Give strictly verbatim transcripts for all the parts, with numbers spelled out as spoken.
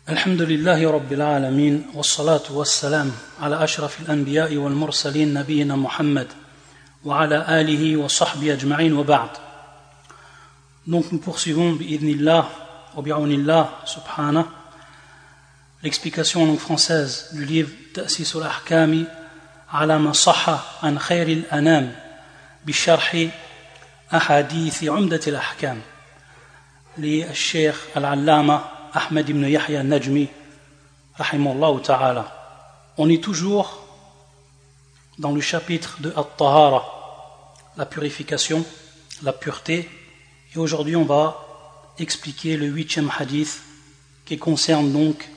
الحمد لله رب العالمين والصلاة والسلام على أشرف الأنبياء والمرسلين نبينا محمد وعلى آله وصحبه أجمعين وبعد. Donc nous poursuivons bi'idhnillah wa bi'awnillah subhanah l'explication en langue française du livre Ta'sis al-Ahkami ala ma sahha an khayr al-anam bi sharh ahadith umdat al-ahkam li al-Cheikh al-Allama Ahmed ibn Yahya al-Najmi rahimahullah ta'ala. On est toujours dans le chapitre de At-Tahara, la purification, la pureté, et aujourd'hui on va expliquer le huitième hadith qui concerne donc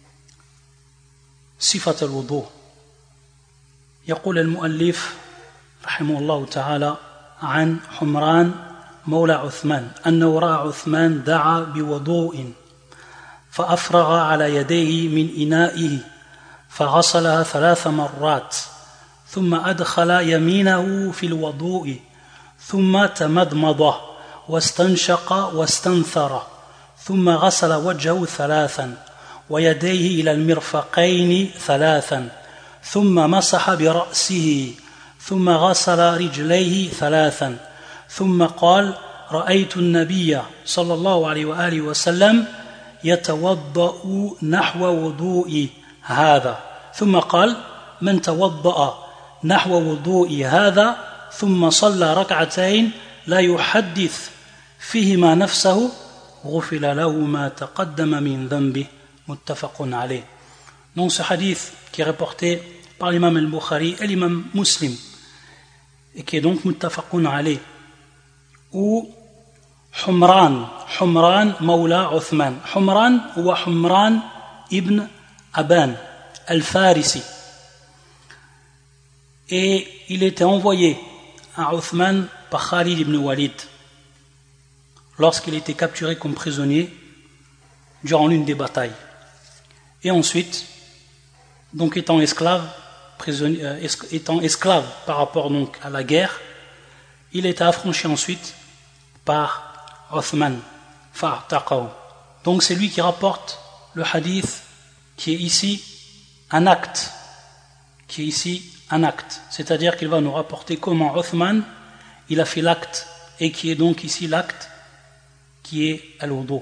Sifat al-Wudu. يقول المؤلف رحمه الله تعالى عن حمران مولى عثمان أنه رأى عثمان دعا بوضوء فأفرغ على يديه من إنائه فغسلها ثلاث مرات ثم أدخل يمينه في الوضوء ثم تمضمض واستنشق واستنثر ثم غسل وجهه ثلاثا ويديه إلى المرفقين ثلاثا ثم مسح برأسه ثم غسل رجليه ثلاثا ثم قال رأيت النبي صلى الله عليه وآله وسلم يتوضأ نحو وضوء هذا ثم قال من توضأ نحو وضوء هذا ثم صلى ركعتين لا يحدث فيهما نفسه غفر له ما تقدم من ذنبه متفق عليه. Donc ce hadith qui est rapporté par l'imam al-Bukhari et l'imam Muslim et qui est donc muttafaqun alayh, où Humran, Humran Mawla Uthman. Humran ou Humran ibn Aban al-Farisi. Et il était envoyé à Uthman par Khalid ibn Walid lorsqu'il était capturé comme prisonnier durant l'une des batailles. Et ensuite, donc étant esclave, prisonnier, euh, étant esclave par rapport donc à la guerre, il était affranchi ensuite par Uthman fa'taqahu. Donc c'est lui qui rapporte le hadith qui est ici un acte, qui est ici un acte, c'est-à-dire qu'il va nous rapporter comment Uthman il a fait l'acte et qui est donc ici l'acte qui est al-wudu,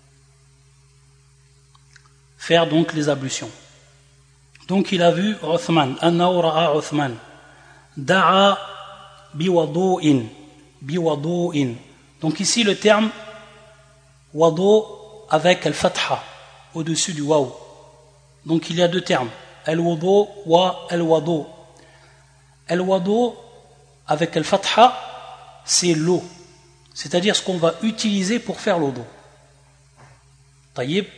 faire donc les ablutions. Donc il a vu Uthman, annahu ra'a Uthman da'a biwadu'in biwadu'in. Donc ici le terme wadu avec al-fatha au-dessus du waw. Donc il y a deux termes, al-wudu wa al-wadu. Al-wadu avec al-fatha, c'est l'eau, c'est-à-dire ce qu'on va utiliser pour faire l'wudu. Tayyib.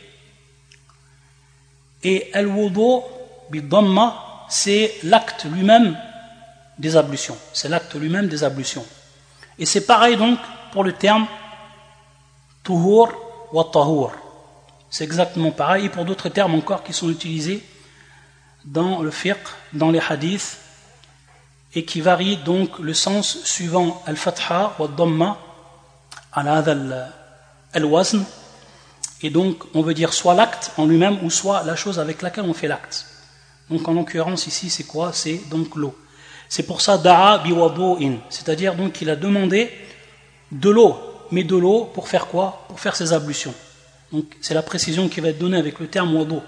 Et al-wudu bi-dhamma, c'est l'acte lui-même des ablutions. C'est l'acte lui-même des ablutions. Et c'est pareil donc pour le terme tuhur wa tahur. C'est exactement pareil. Et pour d'autres termes encore qui sont utilisés dans le fiqh, dans les hadiths, et qui varient donc le sens suivant al-fatha wa dhamma ala hadha al-wazn. Et donc on veut dire soit l'acte en lui-même ou soit la chose avec laquelle on fait l'acte. Donc en l'occurrence ici c'est quoi? C'est donc l'eau. C'est pour ça da'a biwadu'in, c'est-à-dire donc qu'il a demandé de l'eau, mais de l'eau pour faire quoi? Pour faire ses ablutions. Donc c'est la précision qui va être donnée avec le terme wudu.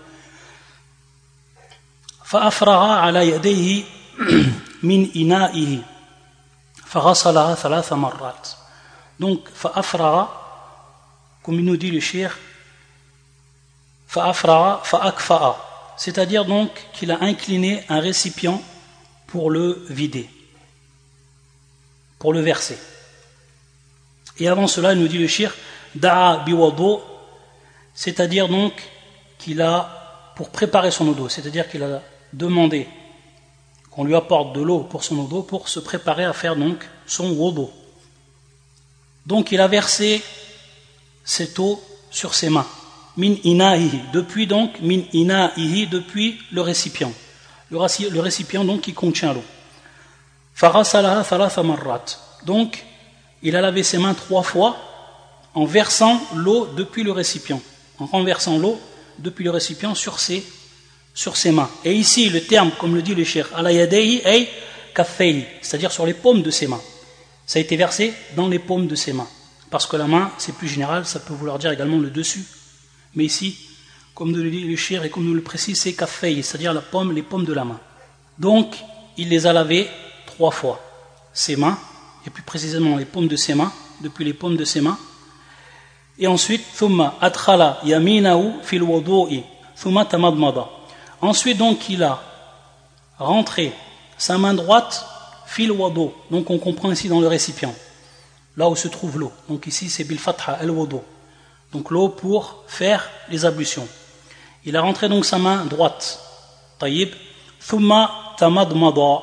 Fa'afraha ala yadayhi min ina'ihi faghasalaha thalatha marrat. Donc fa'afraha, comme il nous dit le cheikh, fa'afraha fa'akfa'a, c'est-à-dire donc qu'il a incliné un récipient pour le vider, pour le verser. Et avant cela, il nous dit le cheikh, da'a biwadu, c'est-à-dire donc qu'il a, pour préparer son wudu, c'est-à-dire qu'il a demandé qu'on lui apporte de l'eau pour son wudu, pour se préparer à faire donc son wudu. Donc il a versé cette eau sur ses mains, min ina'ihi, depuis donc, min ina'ihi, depuis le récipient. Le récipient donc qui contient l'eau. Faghasalaha thalatha marrat. Donc, il a lavé ses mains trois fois en versant l'eau depuis le récipient, en renversant l'eau depuis le récipient sur ses, sur ses mains. Et ici, le terme, comme le dit le cheikh, ala yadayhi ay kaffayhi, c'est-à-dire sur les paumes de ses mains. Ça a été versé dans les paumes de ses mains. Parce que la main, c'est plus général, ça peut vouloir dire également le dessus. Mais ici, comme nous le dit le cheikh et comme nous le précise, c'est kaffayhi, c'est-à-dire la paume, les paumes de la main. Donc, il les a lavées trois fois. Ses mains, et plus précisément les paumes de ses mains, depuis les paumes de ses mains. Et ensuite, thumma adkhala yaminahu fil wudu'i, thumma tamadmada. Ensuite, donc, il a rentré sa main droite fil wudu'. Donc, on comprend ici dans le récipient, là où se trouve l'eau. Donc, ici, c'est bil fatha al wudu'. Donc, l'eau pour faire les ablutions. Il a rentré donc sa main droite. Tayyib. Thumma tamadmada.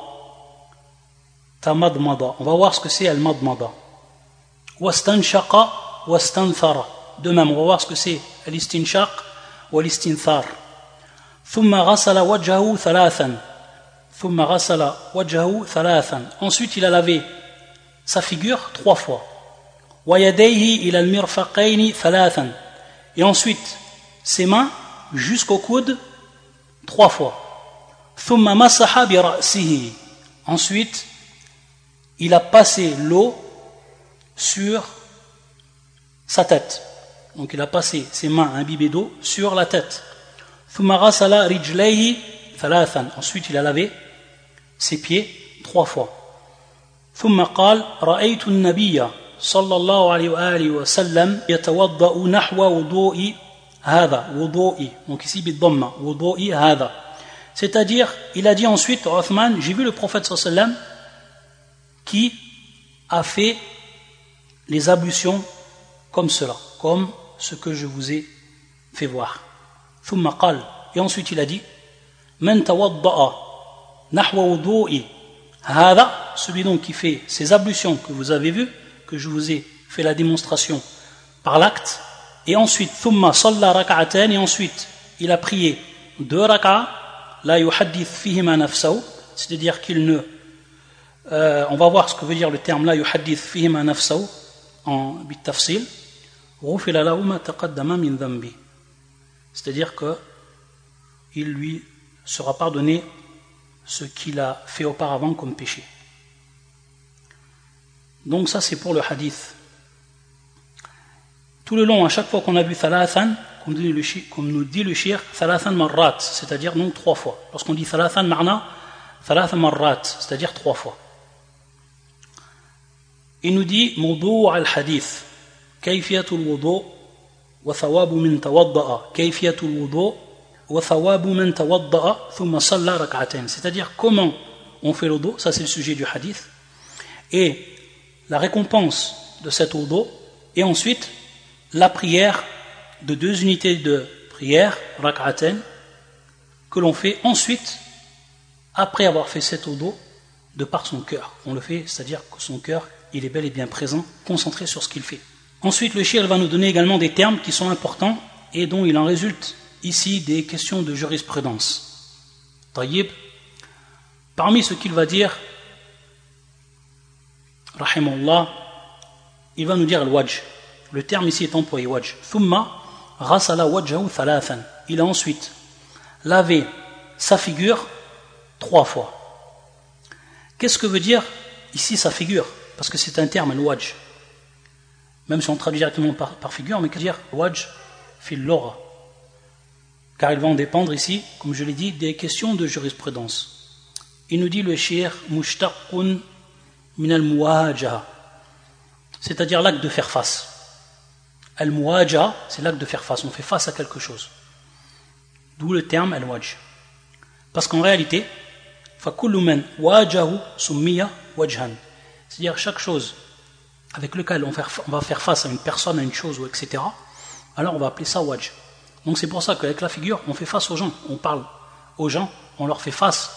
Tamadmada. On va voir ce que c'est al-madmada. Wastanshaqa wastanthara. De même, on va voir ce que c'est al-istinshaq ou al-istinthar. Thumma ghasala wajhahu thalathan. Thumma ghasala wajhahu thalathan. Ensuite, il a lavé sa figure trois fois. Wa yadayhi ila al-mirfaqayni thalathan. Et ensuite, ses mains jusqu'au coude trois fois. Thumma masaha bi ra'sihi. Ensuite, il a passé l'eau sur sa tête. Donc il a passé ses mains imbibées d'eau sur la tête. Thumma ghasala rijlayhi thalathan. Ensuite, il a lavé ses pieds trois fois. Thumma qala ra'aytu an-nabiyya sallallahu alayhi wa alihi wa sallam yatawadda'u nahwa wudu'i hadha wudu'i. Donc ici bid-dhamma wudu'i hadha. C'est-à-dire, il a dit ensuite, Uthman, j'ai vu le prophète sallallahu alayhi wa sallam qui a fait les ablutions comme cela, comme ce que je vous ai fait voir. Thumma qal, et ensuite il a dit, Man tawadda'a nahwa wudu'i hada, celui donc qui fait ces ablutions que vous avez vues, que je vous ai fait la démonstration par l'acte, et ensuite, thumma salla rak'atan, et ensuite il a prié deux rak'a, la yuhaddith fihima nafsahu, c'est-à-dire qu'il ne Euh, on va voir ce que veut dire le terme la yuhaddith fihima nafsahu en bitafsil. Ghufira lahu ma taqaddama min dhanbi, c'est-à-dire que il lui sera pardonné ce qu'il a fait auparavant comme péché. Donc ça c'est pour le hadith. Tout le long, à chaque fois qu'on a vu thalathan, comme nous dit le shir, thalathan marrat, c'est-à-dire donc trois fois. Lorsqu'on dit thalathan marna, thalathan marrat, c'est-à-dire trois fois. Il nous dit موضوع الحديث كيفية الوضوء وثواب من توضأ كيفية الوضوء وثواب من توضأ ثم صلى ركعتين, c'est-à-dire comment on fait l'wudu, ça c'est le sujet du hadith, et la récompense de cet wudu, et ensuite la prière de deux unités de prière rak'atain que l'on fait ensuite après avoir fait cet wudu de par son cœur. On le fait, c'est-à-dire que son cœur il est bel et bien présent, concentré sur ce qu'il fait. Ensuite, le shir va nous donner également des termes qui sont importants et dont il en résulte ici des questions de jurisprudence. Tayyib, parmi ce qu'il va dire, rahimahullah, il va nous dire al-wajh. Le terme ici est employé, wajh. Thumma ghasala wajhahu thalathan. Il a ensuite lavé sa figure trois fois. Qu'est-ce que veut dire ici sa figure? Parce que c'est un terme, al-wajh. Même si on traduit directement par, par figure, mais qu'est-ce que dire wajh fil lugha? Car il va en dépendre ici, comme je l'ai dit, des questions de jurisprudence. Il nous dit le shir mushtaqun min al-muwajaha, c'est-à-dire l'acte de faire face. Al-muwajaha, c'est l'acte de faire face, on fait face à quelque chose. D'où le terme al-wajh. Parce qu'en réalité, fa kullu man wajahu summiya wajhan, c'est-à-dire chaque chose avec laquelle on, on va faire face à une personne, à une chose, et cetera, alors on va appeler ça wajh. Donc c'est pour ça qu'avec la figure, on fait face aux gens, on parle aux gens, on leur fait face.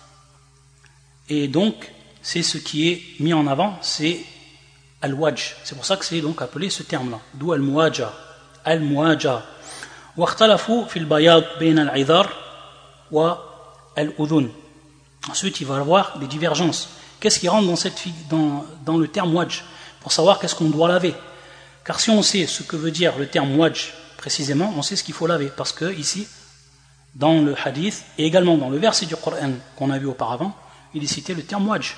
Et donc, c'est ce qui est mis en avant, c'est al-wajh. C'est pour ça que c'est donc appelé ce terme-là, d'où al-muwaja. Al-muwaja. واختلفوا في البياض بين العذار والأذن. Ensuite, il va y avoir des divergences. Qu'est-ce qui rentre dans, cette, dans, dans le terme wajh, pour savoir qu'est-ce qu'on doit laver? Car si on sait ce que veut dire le terme wajh précisément, on sait ce qu'il faut laver. Parce que ici, dans le hadith, et également dans le verset du Coran qu'on a vu auparavant, il est cité le terme wajh.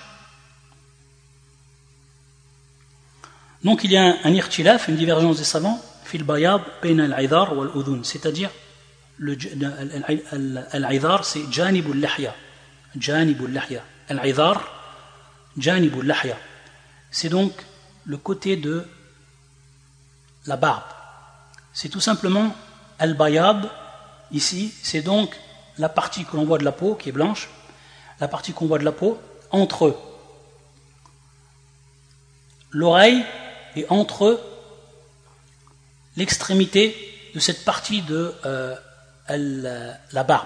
Donc il y a un, un irtilaf, une divergence des savants, fil bayad bayna al-idhar wal udhun, c'est-à-dire le al-idhar c'est janibul lahya, janibul lahya, al-idhar janibul lahya, c'est donc le côté de la barbe. C'est tout simplement al-bayad ici, c'est donc la partie que l'on voit de la peau qui est blanche, la partie qu'on voit de la peau entre l'oreille et entre l'extrémité de cette partie de euh, la barbe,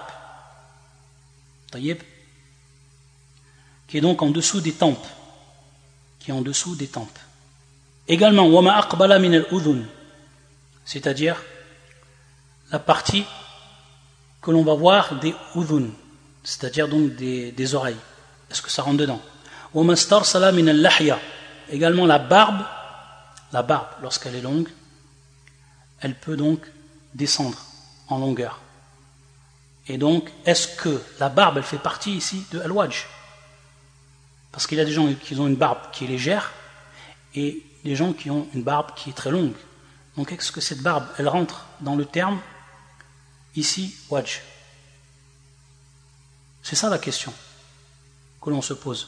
qui est donc en dessous des tempes, qui est en dessous des tempes. Également, wama aqbala min al-udhun, c'est-à-dire la partie que l'on va voir des udhun, c'est-à-dire donc des, des oreilles. Est-ce que ça rentre dedans? Wama starsala min al-lahya, également la barbe. La barbe, lorsqu'elle est longue, elle peut donc descendre en longueur. Et donc, est-ce que la barbe, elle fait partie ici de al-wajh? Parce qu'il y a des gens qui ont une barbe qui est légère et des gens qui ont une barbe qui est très longue. Donc, est-ce que cette barbe, elle rentre dans le terme ici, wajh? C'est ça la question que l'on se pose.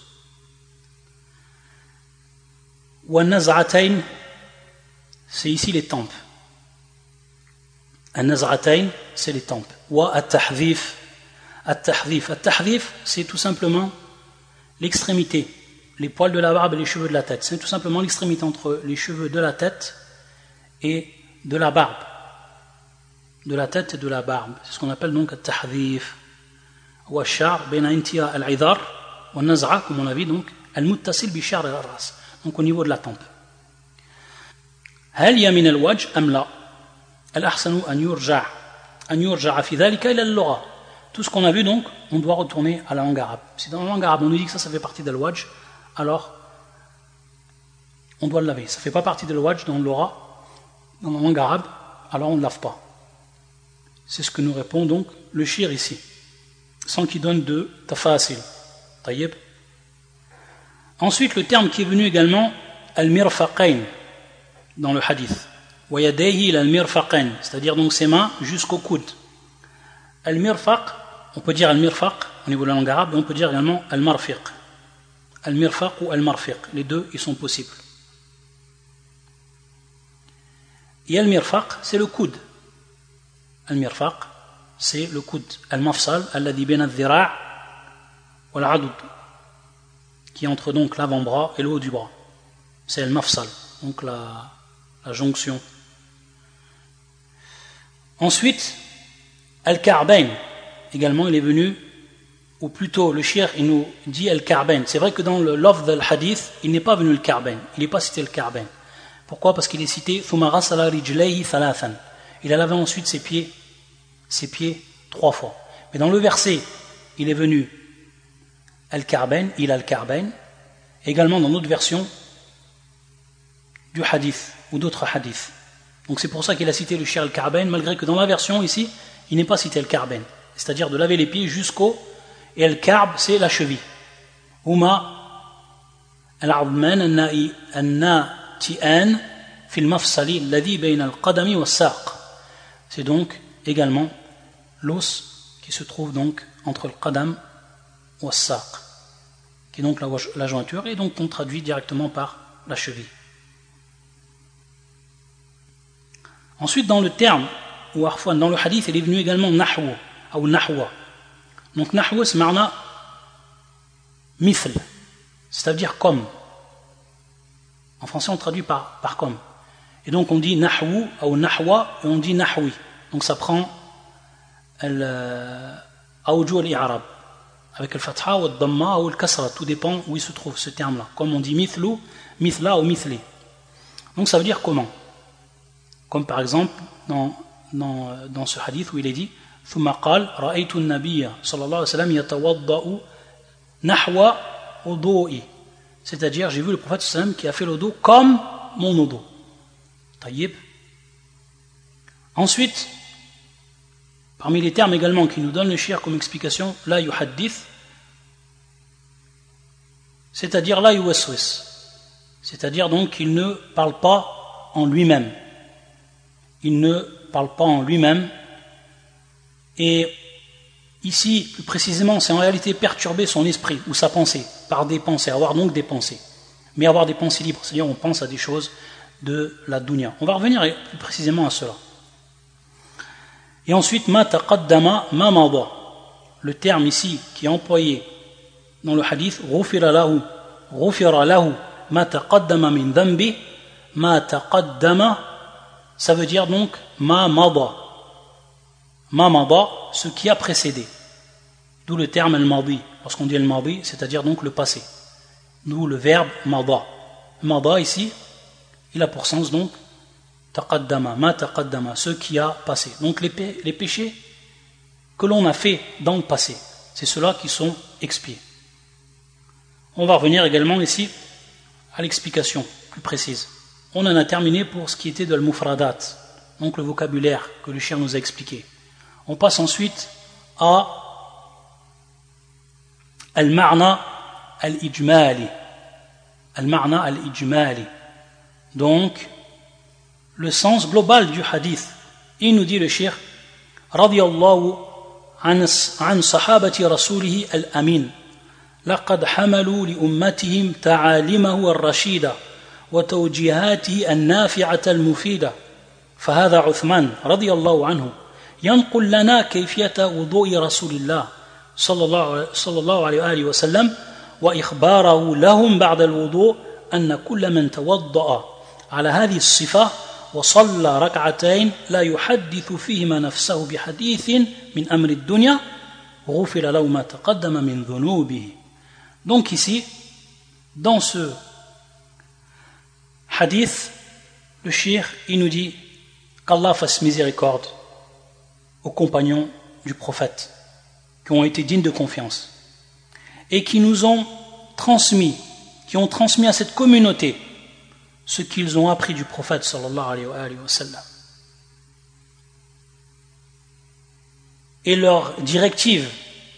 Wa naz'atayn, c'est ici les tempes. An-naz'atayn, c'est les tempes. Wa at-tahdhif, at-tahdhif, at-tahdhif, c'est tout simplement l'extrémité, les poils de la barbe et les cheveux de la tête. C'est tout simplement l'extrémité entre les cheveux de la tête et de la barbe. De la tête et de la barbe. C'est ce qu'on appelle donc at-tahdhif. Wa ash-sha'r bayna intiha al-'idhar wa an-naz'a, comme on a vu, donc al-muttasil bi sha'r al-ras. Donc au niveau de la tempe. هل يمن الوجه أم لا؟ الأحسن أن يرجع أن يرجع في ذلك إلى اللغة. Tout ce qu'on a vu donc, on doit retourner à la langue arabe. Si dans la langue arabe on nous dit que ça, ça fait partie de l'wajh, alors on doit le laver. Ça ne fait pas partie de l'wajh dans l'aura, dans la langue arabe, alors on ne lave pas. C'est ce que nous répond donc le shir ici, sans qu'il donne de tafasil. Tayyib. Ensuite, le terme qui est venu également, al-mirfaqayn, dans le hadith. Wa yadayhi al-mirfaqayn, c'est-à-dire donc ses mains jusqu'au coude. Al-mirfaq, on peut dire al-mirfaq au niveau de la langue arabe, et on peut dire également al-marfiq. Al-mirfaq ou al-marfiq, les deux, ils sont possibles. Et al-mirfaq, c'est le coude. Al-mirfaq, c'est le coude. Al-mafsal, alladhi bayna al-dhira' wa al-'adud, qui est entre donc l'avant-bras et le haut du bras. C'est al-mafsal, donc la, la jonction. Ensuite, al-ka'bayn, également il est venu, ou plutôt le shir il nous dit al-ka'bayn. C'est vrai que dans le lafz del hadith, il n'est pas venu le ka'bayn, il n'est pas cité le ka'bayn. Pourquoi? Parce qu'il est cité thumma ghasala rijlayhi thalathan. Il a lavé ensuite ses pieds, ses pieds trois fois. Mais dans le verset, il est venu al-ka'bayn, il a al-ka'bayn, également dans d'autres versions du hadith ou d'autres hadiths. Donc c'est pour ça qu'il a cité le shir al-ka'bayn, malgré que dans la version ici, il n'est pas cité al-ka'bayn, c'est-à-dire de laver les pieds jusqu'au, et al-ka'b c'est la cheville. Huma al-'azman an-nati'an fi al-mafsali alladhi bayna al-qadami was-saq. C'est donc également l'os qui se trouve donc entre le qadam ou as-saq, qui est donc la, la jointure, et donc on traduit directement par la cheville. Ensuite, dans le terme, ou arfouan, dans le hadith, il est venu également nahwa, ou nahwa. Donc nahwa, c'est marna mithl, c'est-à-dire comme. En français, on traduit par, par comme. Et donc on dit nahwu, ou nahwa, et on dit nahwi. Donc ça prend al-awju al-i'rab, avec le fatha ou le dhamma ou le kasra, tout dépend où il se trouve ce terme-là. Comme on dit mithlu, mithla ou mithli. Donc ça veut dire comment? Comme par exemple dans, dans, dans ce hadith où il est dit ثم قال رأيت النبي صلى الله عليه وسلم يتوضأ نحو وضوئي, c'est-à-dire j'ai vu le prophète sallam qui a fait le dos comme mon wudu. Tayyib. Ensuite, parmi les termes également qui nous donne le shir comme explication, la yuhaddith, c'est-à-dire la yuwaswis, c'est-à-dire donc qu'il ne parle pas en lui-même. Il ne parle pas en lui-même. Et ici, plus précisément, c'est en réalité perturber son esprit ou sa pensée par des pensées, avoir donc des pensées. Mais avoir des pensées libres, c'est-à-dire on pense à des choses de la dunya. On va revenir plus précisément à cela. Et ensuite, ma taqaddama ma mada. Le terme ici qui est employé dans le hadith, ghufira lahu, ghufira lahu ma taqaddama min dhanbi, ma taqaddama, ça veut dire donc ma mada. Ma mada, ce qui a précédé. D'où le terme al-madi. Lorsqu'on dit al-madi, c'est-à-dire donc le passé. D'où le verbe mada. Mada ici, il a pour sens donc taqaddama, ma taqaddama, ce qui a passé. Donc les, pé- les péchés que l'on a fait dans le passé, c'est ceux-là qui sont expiés. On va revenir également ici à l'explication plus précise. On en a terminé pour ce qui était de al-mufradat, donc le vocabulaire que le shir nous a expliqué. On passe ensuite à al-ma'na al-ijmali. Al-ma'na al-ijmali. Donc, le sens global du hadith. Il nous dit le shir, radiyallahu an, an sahabati rasulihi al-amin. لقد حملوا لأمتهم تعاليمه الرشيدة وتوجيهاته النافعة المفيدة فهذا عثمان رضي الله عنه ينقل لنا كيفية وضوء رسول الله صلى الله, صلى الله عليه وآله وسلم وإخباره لهم بعد الوضوء أن كل من توضأ على هذه الصفة وصلى ركعتين لا يحدث فيهما نفسه بحديث من أمر الدنيا غفر له ما تقدم من ذنوبه. Donc ici, dans ce hadith, le shir, il nous dit qu'Allah fasse miséricorde aux compagnons du prophète qui ont été dignes de confiance et qui nous ont transmis, qui ont transmis à cette communauté ce qu'ils ont appris du prophète sallallahu alayhi wa sallam. Et leur directive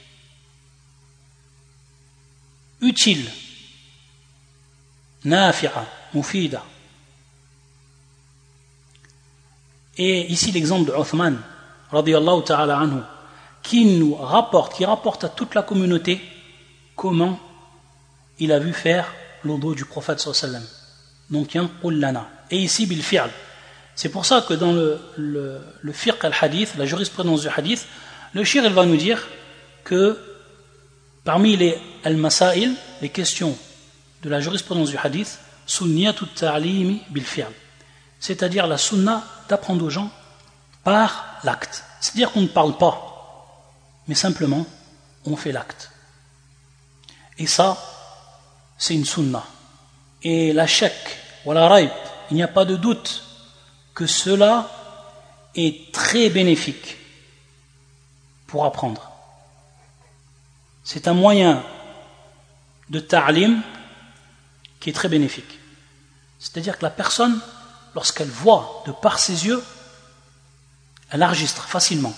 utile, nafi'a, mufida. Et ici l'exemple de Uthman, radiyallahu ta'ala anhu, qui nous rapporte, qui rapporte à toute la communauté comment il a vu faire l'odo du prophète sallallahu alayhi wa sallam. Donc yanqul lana. Et ici bil fi'l. C'est pour ça que dans le, le, le fiqh al-hadith, la jurisprudence du hadith, le shir il va nous dire que parmi les al-masail, les questions de la jurisprudence du hadith, sunniyatu ta'limi bil fi'l, c'est-à-dire la sunna d'apprendre aux gens par l'acte. C'est-à-dire qu'on ne parle pas, mais simplement on fait l'acte. Et ça, c'est une sunna. Et la shak, wala raib, il n'y a pas de doute que cela est très bénéfique pour apprendre. C'est un moyen de ta'lim qui est très bénéfique. C'est-à-dire que la personne, lorsqu'elle voit de par ses yeux, elle enregistre facilement.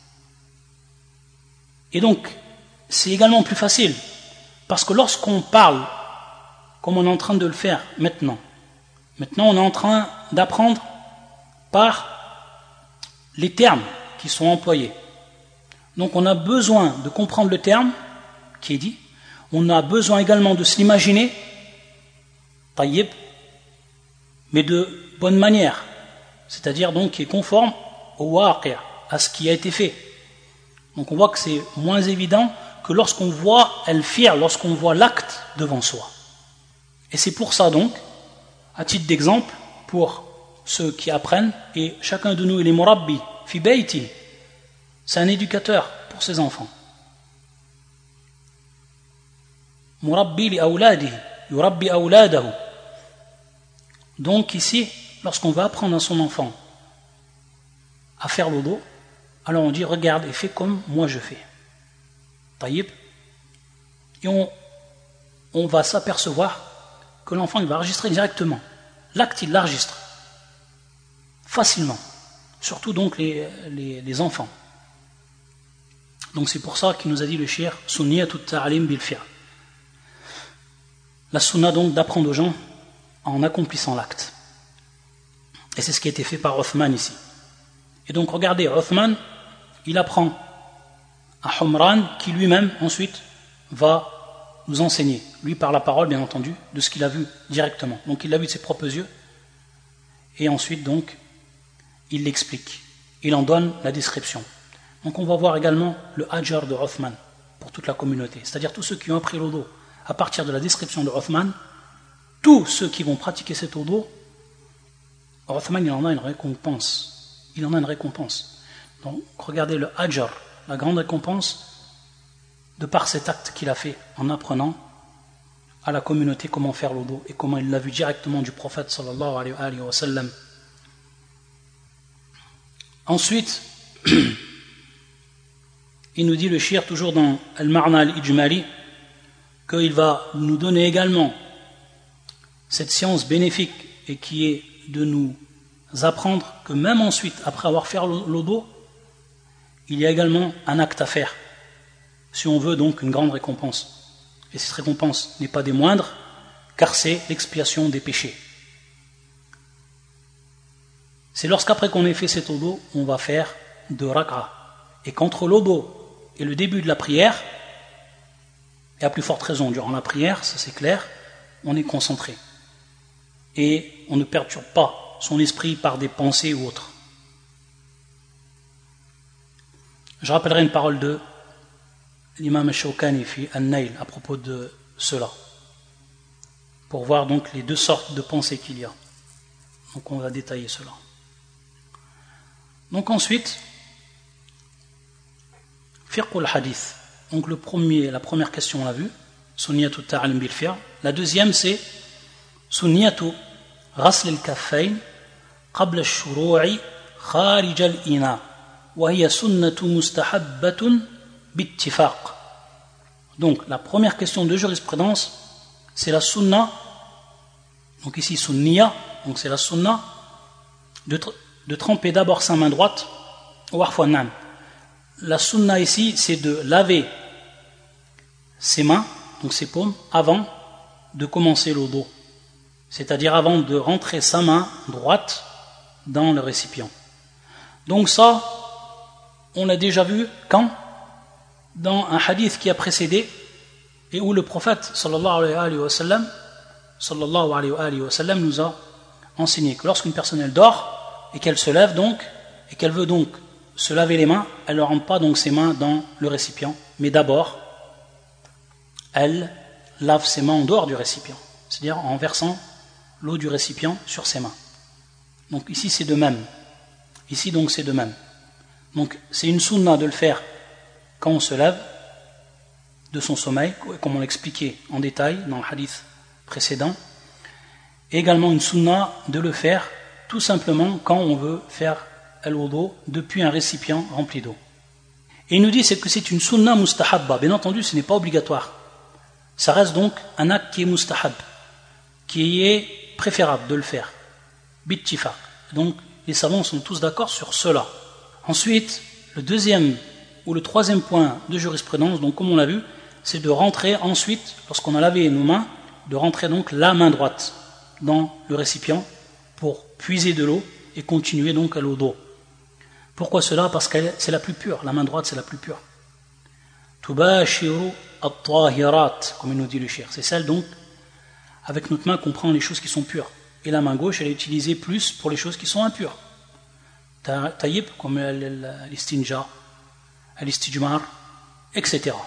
Et donc, c'est également plus facile, parce que lorsqu'on parle, comme on est en train de le faire maintenant, maintenant on est en train d'apprendre par les termes qui sont employés. Donc on a besoin de comprendre le terme qui est dit, on a besoin également de se l'imaginer, tayyib, mais de bonne manière, c'est-à-dire donc qui est conforme au waqi', à ce qui a été fait. Donc on voit que c'est moins évident que lorsqu'on voit al-fi'l, lorsqu'on voit l'acte devant soi. Et c'est pour ça donc, à titre d'exemple, pour ceux qui apprennent, et chacun de nous il est murabbi, fi bayti, c'est un éducateur pour ses enfants. Murabbi li awladihi, yurabbi awladahu. Donc ici, lorsqu'on va apprendre à son enfant à faire l'odo, alors on dit regarde et fais comme moi je fais. Taïb. Et on, on va s'apercevoir que l'enfant il va enregistrer directement. L'acte il l'enregistre facilement. surtout donc les, les, les enfants. Donc c'est pour ça qu'il nous a dit le shir sunniyatut ta'alim bil fi'l. La sunna donc d'apprendre aux gens en accomplissant l'acte. Et c'est ce qui a été fait par Othman ici. Et donc regardez, Othman, il apprend à Humran qui lui-même ensuite va nous enseigner, lui par la parole bien entendu, de ce qu'il a vu directement. Donc il l'a vu de ses propres yeux et ensuite donc il l'explique, il en donne la description. Donc on va voir également le hajar de Othman pour toute la communauté, c'est-à-dire tous ceux qui ont appris l'odo à partir de la description de Othman, tous ceux qui vont pratiquer cet odo, Othman il en a une récompense, il en a une récompense. Donc regardez le hajar, la grande récompense de par cet acte qu'il a fait en apprenant à la communauté comment faire l'odo et comment il l'a vu directement du prophète sallallahu alayhi wa sallam. Ensuite, il nous dit le shir toujours dans Al-Ma'na al-Ijmali qu'il va nous donner également cette science bénéfique et qui est de nous apprendre que même ensuite, après avoir fait l'odo, il y a également un acte à faire si on veut donc une grande récompense. Et cette récompense n'est pas des moindres, car c'est l'expiation des péchés. C'est lorsqu'après qu'on ait fait cet odo, on va faire deux rak'a. Et qu'entre l'odo et le début de la prière, et à plus forte raison durant la prière, ça c'est clair, on est concentré. Et on ne perturbe pas son esprit par des pensées ou autres. Je rappellerai une parole de l'imam al-Shawkani fi An-Nail à propos de cela, pour voir donc les deux sortes de pensées qu'il y a. Donc on va détailler cela. Donc ensuite, Fiqhul Hadith. Donc le premier, la première question on l'a vu, Sunniyatu ta'alim bil fi'l. La deuxième c'est Sunniyatu ghasl al-kaffayn qabla al-shuru'i kharij al-ina wa hiya sunnatu mustahabbatun bittifaq. Donc la première question de jurisprudence c'est la sunna, donc ici sunniya, donc c'est la sunna de, de tremper d'abord sa main droite ou arfouan. La sunna ici c'est de laver ses mains, donc ses paumes, avant de commencer l'odo, c'est-à-dire avant de rentrer sa main droite dans le récipient. Donc ça on l'a déjà vu quand? Dans un hadith qui a précédé et où le prophète sallallahu alayhi wa sallam, sallallahu alayhi wa sallam nous a enseigné que lorsqu'une personne elle dort et qu'elle se lève donc et qu'elle veut donc se laver les mains, elle ne rentre pas donc ses mains dans le récipient, mais d'abord elle lave ses mains en dehors du récipient, c'est-à-dire en versant l'eau du récipient sur ses mains. Donc ici c'est de même, ici donc c'est de même. Donc c'est une sunna de le faire quand on se lève de son sommeil, comme on l'expliquait en détail dans le hadith précédent, et également une sunna de le faire tout simplement quand on veut faire al-wudu depuis un récipient rempli d'eau. Et il nous dit c'est que c'est une sunna mustahabba, bien entendu ce n'est pas obligatoire, ça reste donc un acte qui est mustahab, qui est préférable de le faire, bittifaq. Donc les savants sont tous d'accord sur cela. Ensuite, le deuxième ou le troisième point de jurisprudence, donc comme on l'a vu, c'est de rentrer ensuite, lorsqu'on a lavé nos mains, de rentrer donc la main droite dans le récipient pour puiser de l'eau et continuer donc à l'eau d'eau. Pourquoi cela? Parce que c'est la plus pure, la main droite c'est la plus pure. Tubashiru at-tahirat, comme il nous dit le shir, c'est celle donc avec notre main qu'on prend les choses qui sont pures. Et la main gauche elle est utilisée plus pour les choses qui sont impures. Taïb, comme l'istinja, l'istijmar, et cetera.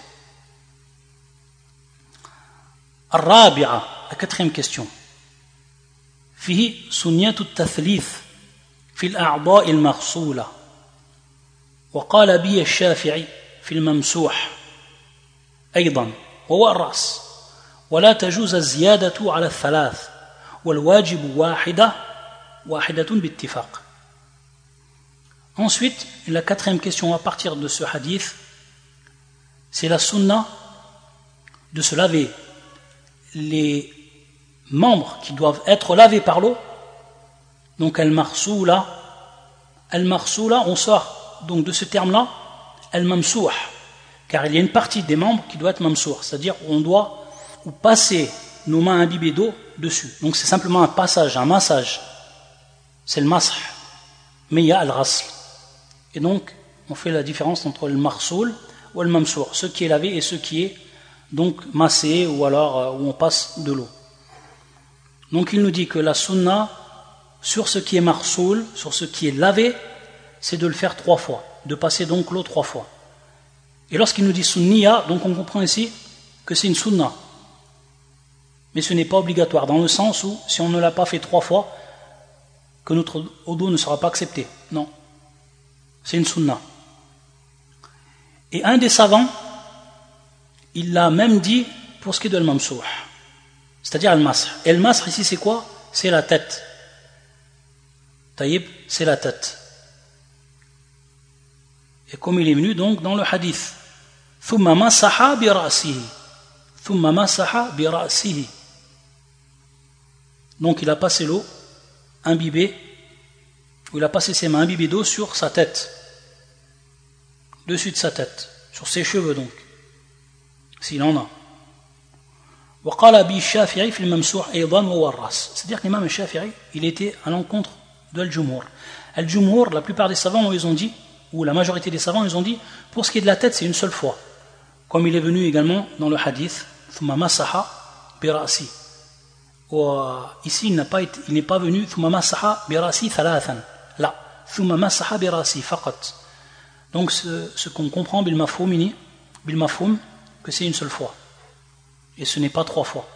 Al-Rabi'a, la quatrième question. فيه سنية التثليث في الأعضاء المغسولة وقال به الشافعي في الممسوح أيضا وهو الرأس ولا تجوز الزيادة على الثلاث والواجب واحدة واحدة باتفاق. Ensuite, la quatrième question à partir de ce hadith, c'est la sunna de se laver les membres qui doivent être lavés par l'eau, donc al-marsula al-marsula, on sort donc de ce terme-là, al-mamsouh, car il y a une partie des membres qui doit être mamsouh, c'est-à-dire on doit ou passer nos mains imbibées d'eau dessus. Donc c'est simplement un passage, un massage. C'est le masah. Mais il y a al-ghasl. Et donc, on fait la différence entre le marsoul ou le mamsouh, ce qui est lavé et ce qui est donc massé ou alors euh, où on passe de l'eau. Donc il nous dit que la sunna, sur ce qui est marsoul, sur ce qui est lavé, c'est de le faire trois fois, de passer donc l'eau trois fois. Et lorsqu'il nous dit sunniya, donc on comprend ici que c'est une sunna. Mais ce n'est pas obligatoire, dans le sens où, si on ne l'a pas fait trois fois, que notre wudu ne sera pas accepté. Non. C'est une sunna. Et un des savants, il l'a même dit pour ce qui est de al-mamsouh, c'est-à-dire al-masr. Et al-masr ici c'est quoi? C'est la tête. Taïb, c'est la tête. Et comme il est venu donc dans le hadith, thumma masaha bi ra'sihi, thumma masaha bi ra'sihi. Donc il a passé l'eau imbibée, ou il a passé ses mains imbibées d'eau sur sa tête, dessus de sa tête, sur ses cheveux donc, s'il en a. وقال أبي الشافعي في الممسوح أيضا وهو الرأس. C'est-à-dire que l'imam al-Shafi'i, il était à l'encontre de al-Jumhur. Al-Jumhur, la plupart des savants, ils ont dit, ou la majorité des savants, ils ont dit, pour ce qui est de la tête, c'est une seule fois. Comme il est venu également dans le hadith, ثم مسح برأسه. Ici, il, n'a pas été, il n'est pas venu ثم مسح برأسه ثلاثا. لا, ثم مسح برأسه فقط. Donc, ce, ce qu'on comprend, bil mafhoum, bil mafhoum, que c'est une seule fois. Et ce n'est pas trois fois.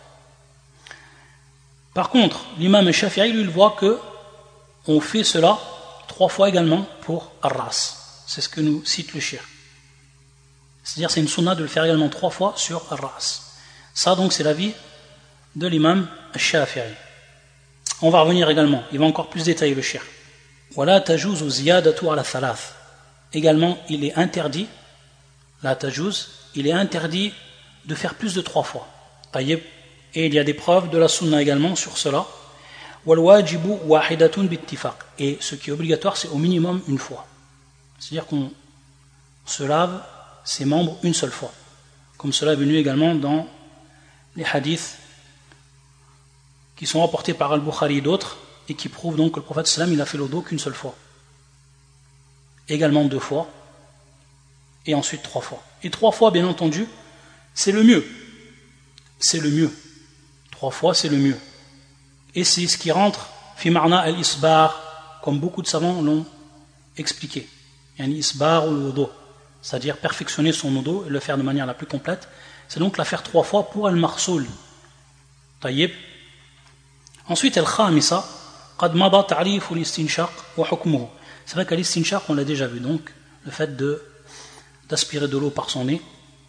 Par contre, l'imam al-Shafi'i, lui, il voit que on fait cela trois fois également pour ar-ras. C'est ce que nous cite le shir. C'est-à-dire c'est une sunna de le faire également trois fois sur ar-ras. Ça donc c'est l'avis de l'imam al-Shafi'i. On va revenir également, il va encore plus détailler le shir. Wala tajuzu ziyadatu ala thalath. Également, il est interdit, la tajuz, il est interdit de faire plus de trois fois. Et il y a des preuves de la sunna également sur cela. Et ce qui est obligatoire, c'est au minimum une fois. C'est-à-dire qu'on se lave ses membres une seule fois. Comme cela est venu également dans les hadiths qui sont rapportés par Al-Bukhari et d'autres, et qui prouvent donc que le prophète sallam il a fait le dos qu'une seule fois. Également deux fois, et ensuite trois fois. Et trois fois, bien entendu, c'est le mieux. C'est le mieux. Trois fois, c'est le mieux. Et c'est ce qui rentre, fi ma'na al-isbar, comme beaucoup de savants l'ont expliqué. Yani isbar ou le wudu, c'est-à-dire perfectionner son wudu et le faire de manière la plus complète. C'est donc la faire trois fois pour al-marsoul. Tayyib. Ensuite, al-khamisa, qad mada ta'rif al-istinshaq wa hukmuhu. C'est vrai qu'à l'istinshaq, on l'a déjà vu, donc, le fait de, d'aspirer de l'eau par son nez.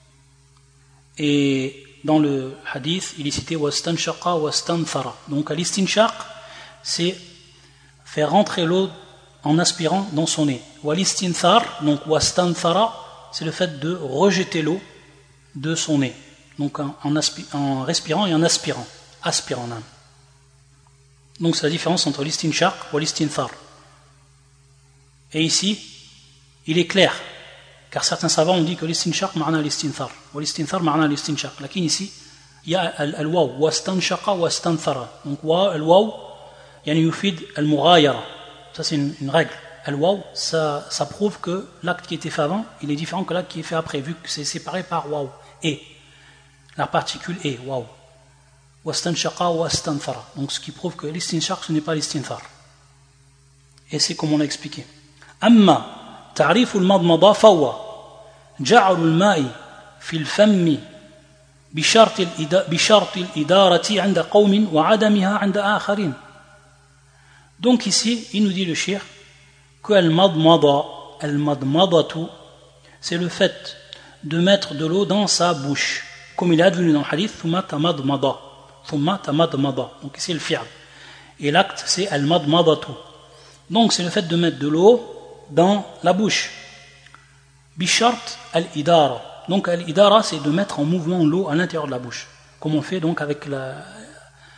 Et dans le hadith, il est cité wastanshaqa wastanthara. Donc à l'istinshaq, c'est faire rentrer l'eau en aspirant dans son nez. Walistinthar, donc wastanthara, c'est le fait de rejeter l'eau de son nez. Donc en, en, aspi- en respirant et en aspirant. Aspirant. Donc c'est la différence entre l'istinshaq et l'istinthar. Et ici, il est clair. Car certains savants ont dit que l'istinshaq ma'na l'istinthar, ou l'istinthar ma'na l'istinshaq. Lakin ici, il y a al-waw, wastanshaqa wastanthara. Donc wa, al-waw, yani yufid al-mughayara. Ça c'est une, une règle. Al-waw, ça, ça prouve que l'acte qui était fait avant, il est différent que l'acte qui est fait après, vu que c'est séparé par waw. Et, la particule et, waw. Wastanshaqa wastanthara. Donc ce qui prouve que l'istinshaq, ce n'est pas l'istinthar. Et c'est comme on l'a expliqué. Amma, تعريف المضمضة فهو جعل الماء في الفم بشرط بشرط الإدارة عند قوم وعدمها عند آخرين. Donc ici, il nous dit le shir que al-madmada, al-madmadatu, c'est le fait de mettre de l'eau dans sa bouche, comme il est advenu dans le hadith thumma tamadmada, thumma tamadmada. Donc ici le fi'l. Et l'acte c'est al-madmadatu. Donc c'est le fait de mettre de l'eau dans la bouche. Bishart al-idara. Donc al-idara, c'est de mettre en mouvement l'eau à l'intérieur de la bouche, comme on fait donc avec la,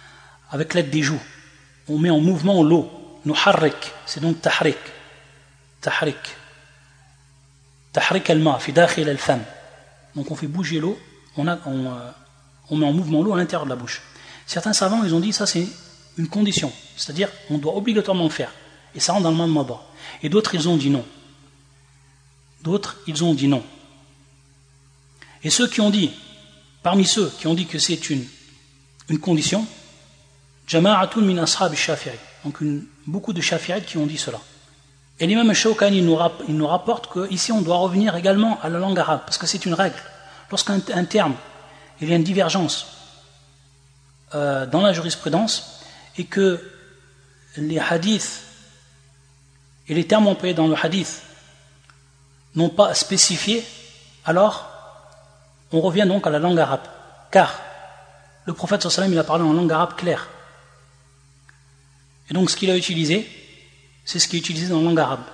avec l'aide des joues. On met en mouvement l'eau. Nuharrik, c'est donc tahrik. tahrik. Tahrik al-ma, fi dakhil al-fam. Donc on fait bouger l'eau, on, a, on, euh, on met en mouvement l'eau à l'intérieur de la bouche. Certains savants, ils ont dit ça c'est une condition, c'est-à-dire on doit obligatoirement le faire. Et ça rentre dans le madmada. Et d'autres, ils ont dit non. D'autres, ils ont dit non. Et ceux qui ont dit, parmi ceux qui ont dit que c'est une, une condition, jama'atun min ashab al-shafi'i. Donc une, beaucoup de shafi'ites qui ont dit cela. Et l'imam al-Shawkani il nous, rap, il nous rapporte qu'ici on doit revenir également à la langue arabe, parce que c'est une règle. Lorsqu'un un terme, il y a une divergence euh, dans la jurisprudence, et que les hadiths et les termes employés dans le hadith n'ont pas spécifié, alors on revient donc à la langue arabe. Car le prophète sallallahu alayhi wa sallam il a parlé en langue arabe claire. Et donc ce qu'il a utilisé, c'est ce qui est utilisé dans la langue arabe.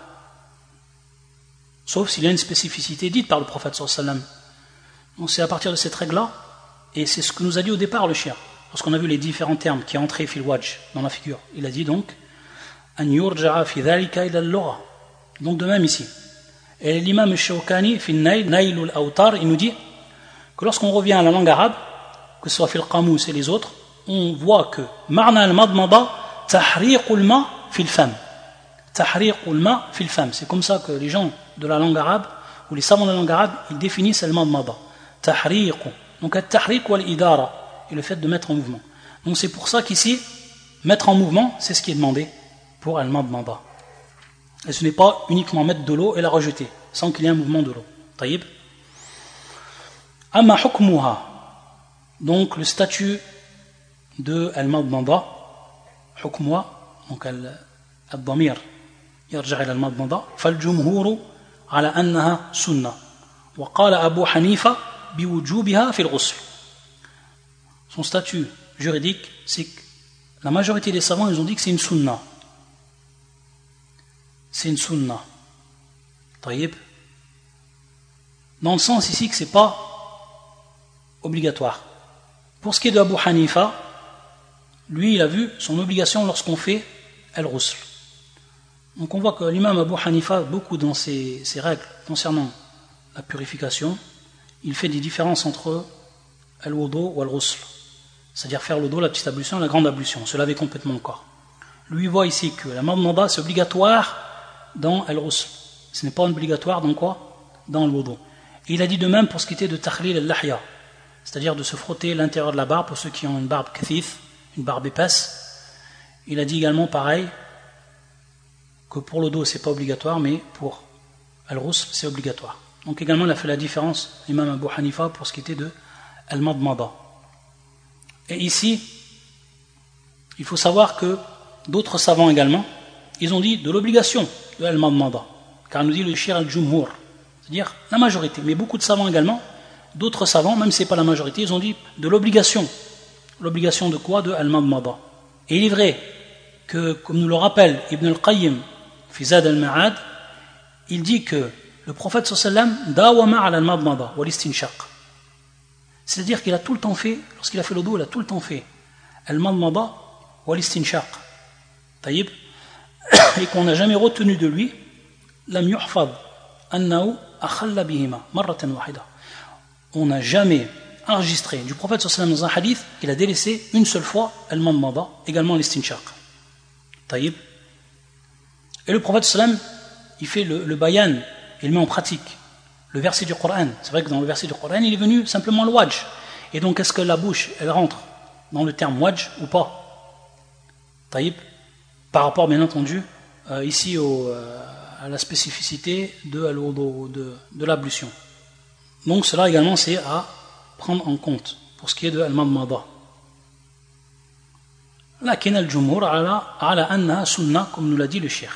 Sauf s'il y a une spécificité dite par le prophète sallallahu alayhi wa sallam. Donc c'est à partir de cette règle-là, et c'est ce que nous a dit au départ le shir, lorsqu'on a vu les différents termes qui entraient fil wajh dans la figure. Il a dit donc an yurja'a fi dhalika ila al-lugha. Donc de même ici. Et l'imam al-Shawkani fi Nail al-Awtar, il nous dit que lorsqu'on revient à la langue arabe, que ce soit fil qamus et les autres, on voit que ma'na al-madmada tahriqul ma fil fam. Tahriqul ma fil fam. C'est comme ça que les gens de la langue arabe ou les savants de la langue arabe, ils définissent al-madmada. Tahriqu. Donc al-tahriq wal idara. Et le fait de mettre en mouvement. Donc c'est pour ça qu'ici, mettre en mouvement, c'est ce qui est demandé pour al-madmada. Et ce n'est pas uniquement mettre de l'eau et la rejeter, sans qu'il y ait un mouvement de l'eau. Taïb. Amma hukmuha. Donc le statut de al-madmada, hukmuha, donc al-damir, يرجع إلى المضمضة فالجمهور على أنها سنة وقال أبو حنيفة بوجوبها في الغسل. Son statut juridique, c'est que la majorité des savants, ils ont dit que c'est une sunna. C'est une sunna. Taïb. Dans le sens ici que c'est pas obligatoire. Pour ce qui est de Abu Hanifa, lui, il a vu son obligation lorsqu'on fait al-ghusl. Donc on voit que l'imam Abu Hanifa, beaucoup dans ses, ses règles concernant la purification, il fait des différences entre al-wudu ou al-ghusl. C'est-à-dire faire le dos, la petite ablution, la grande ablution, se laver complètement le corps. Lui voit ici que la madmada c'est obligatoire dans al-ghusl. Ce n'est pas obligatoire dans quoi? Dans le wudu. Et il a dit de même pour ce qui était de takhlil al-lahya, c'est-à-dire de se frotter l'intérieur de la barbe pour ceux qui ont une barbe kathith, une barbe épaisse. Il a dit également pareil que pour le dos c'est pas obligatoire, mais pour al-ghusl c'est obligatoire. Donc également il a fait la différence, l'imam Abu Hanifa, pour ce qui était de al-madmada. Et ici, il faut savoir que d'autres savants également, ils ont dit de l'obligation de al-madmada, car nous dit le shir al-jumhur, c'est-à-dire la majorité, mais beaucoup de savants également, d'autres savants, même si ce n'est pas la majorité, ils ont dit de l'obligation. L'obligation de quoi? De al-madmada. Et il est vrai que, comme nous le rappelle Ibn al-Qayyim, fi Zad al-Ma'ad, il dit que le prophète sallallahu alayhi wa sallam dawama ala al-madmada wal istinshaq. C'est-à-dire qu'il a tout le temps fait, lorsqu'il a fait le dos, il a tout le temps fait al-madmada wal istinshaq. Taïb. Et qu'on n'a jamais retenu de lui lam yuhfad annahu akhalla bihima marratan wahida. On n'a jamais enregistré du prophète sallallahu alayhi wa sallam dans un hadith qu'il a délaissé une seule fois al-madmada, également l'istinshaq. Taïb. Et le prophète sallallahu alayhi wa sallam, il fait le, le bayan, il met en pratique le verset du Coran. C'est vrai que dans le verset du Coran, il est venu simplement le wajh. Et donc, est-ce que la bouche, elle rentre dans le terme wajh ou pas? Taïb. Par rapport, bien entendu, euh, ici au, euh, à la spécificité de, de, de, de l'ablution. Donc, cela également, c'est à prendre en compte pour ce qui est de al-madmada. Lakin al-jumhur ala, ala anna sunna, comme nous l'a dit le cheikh.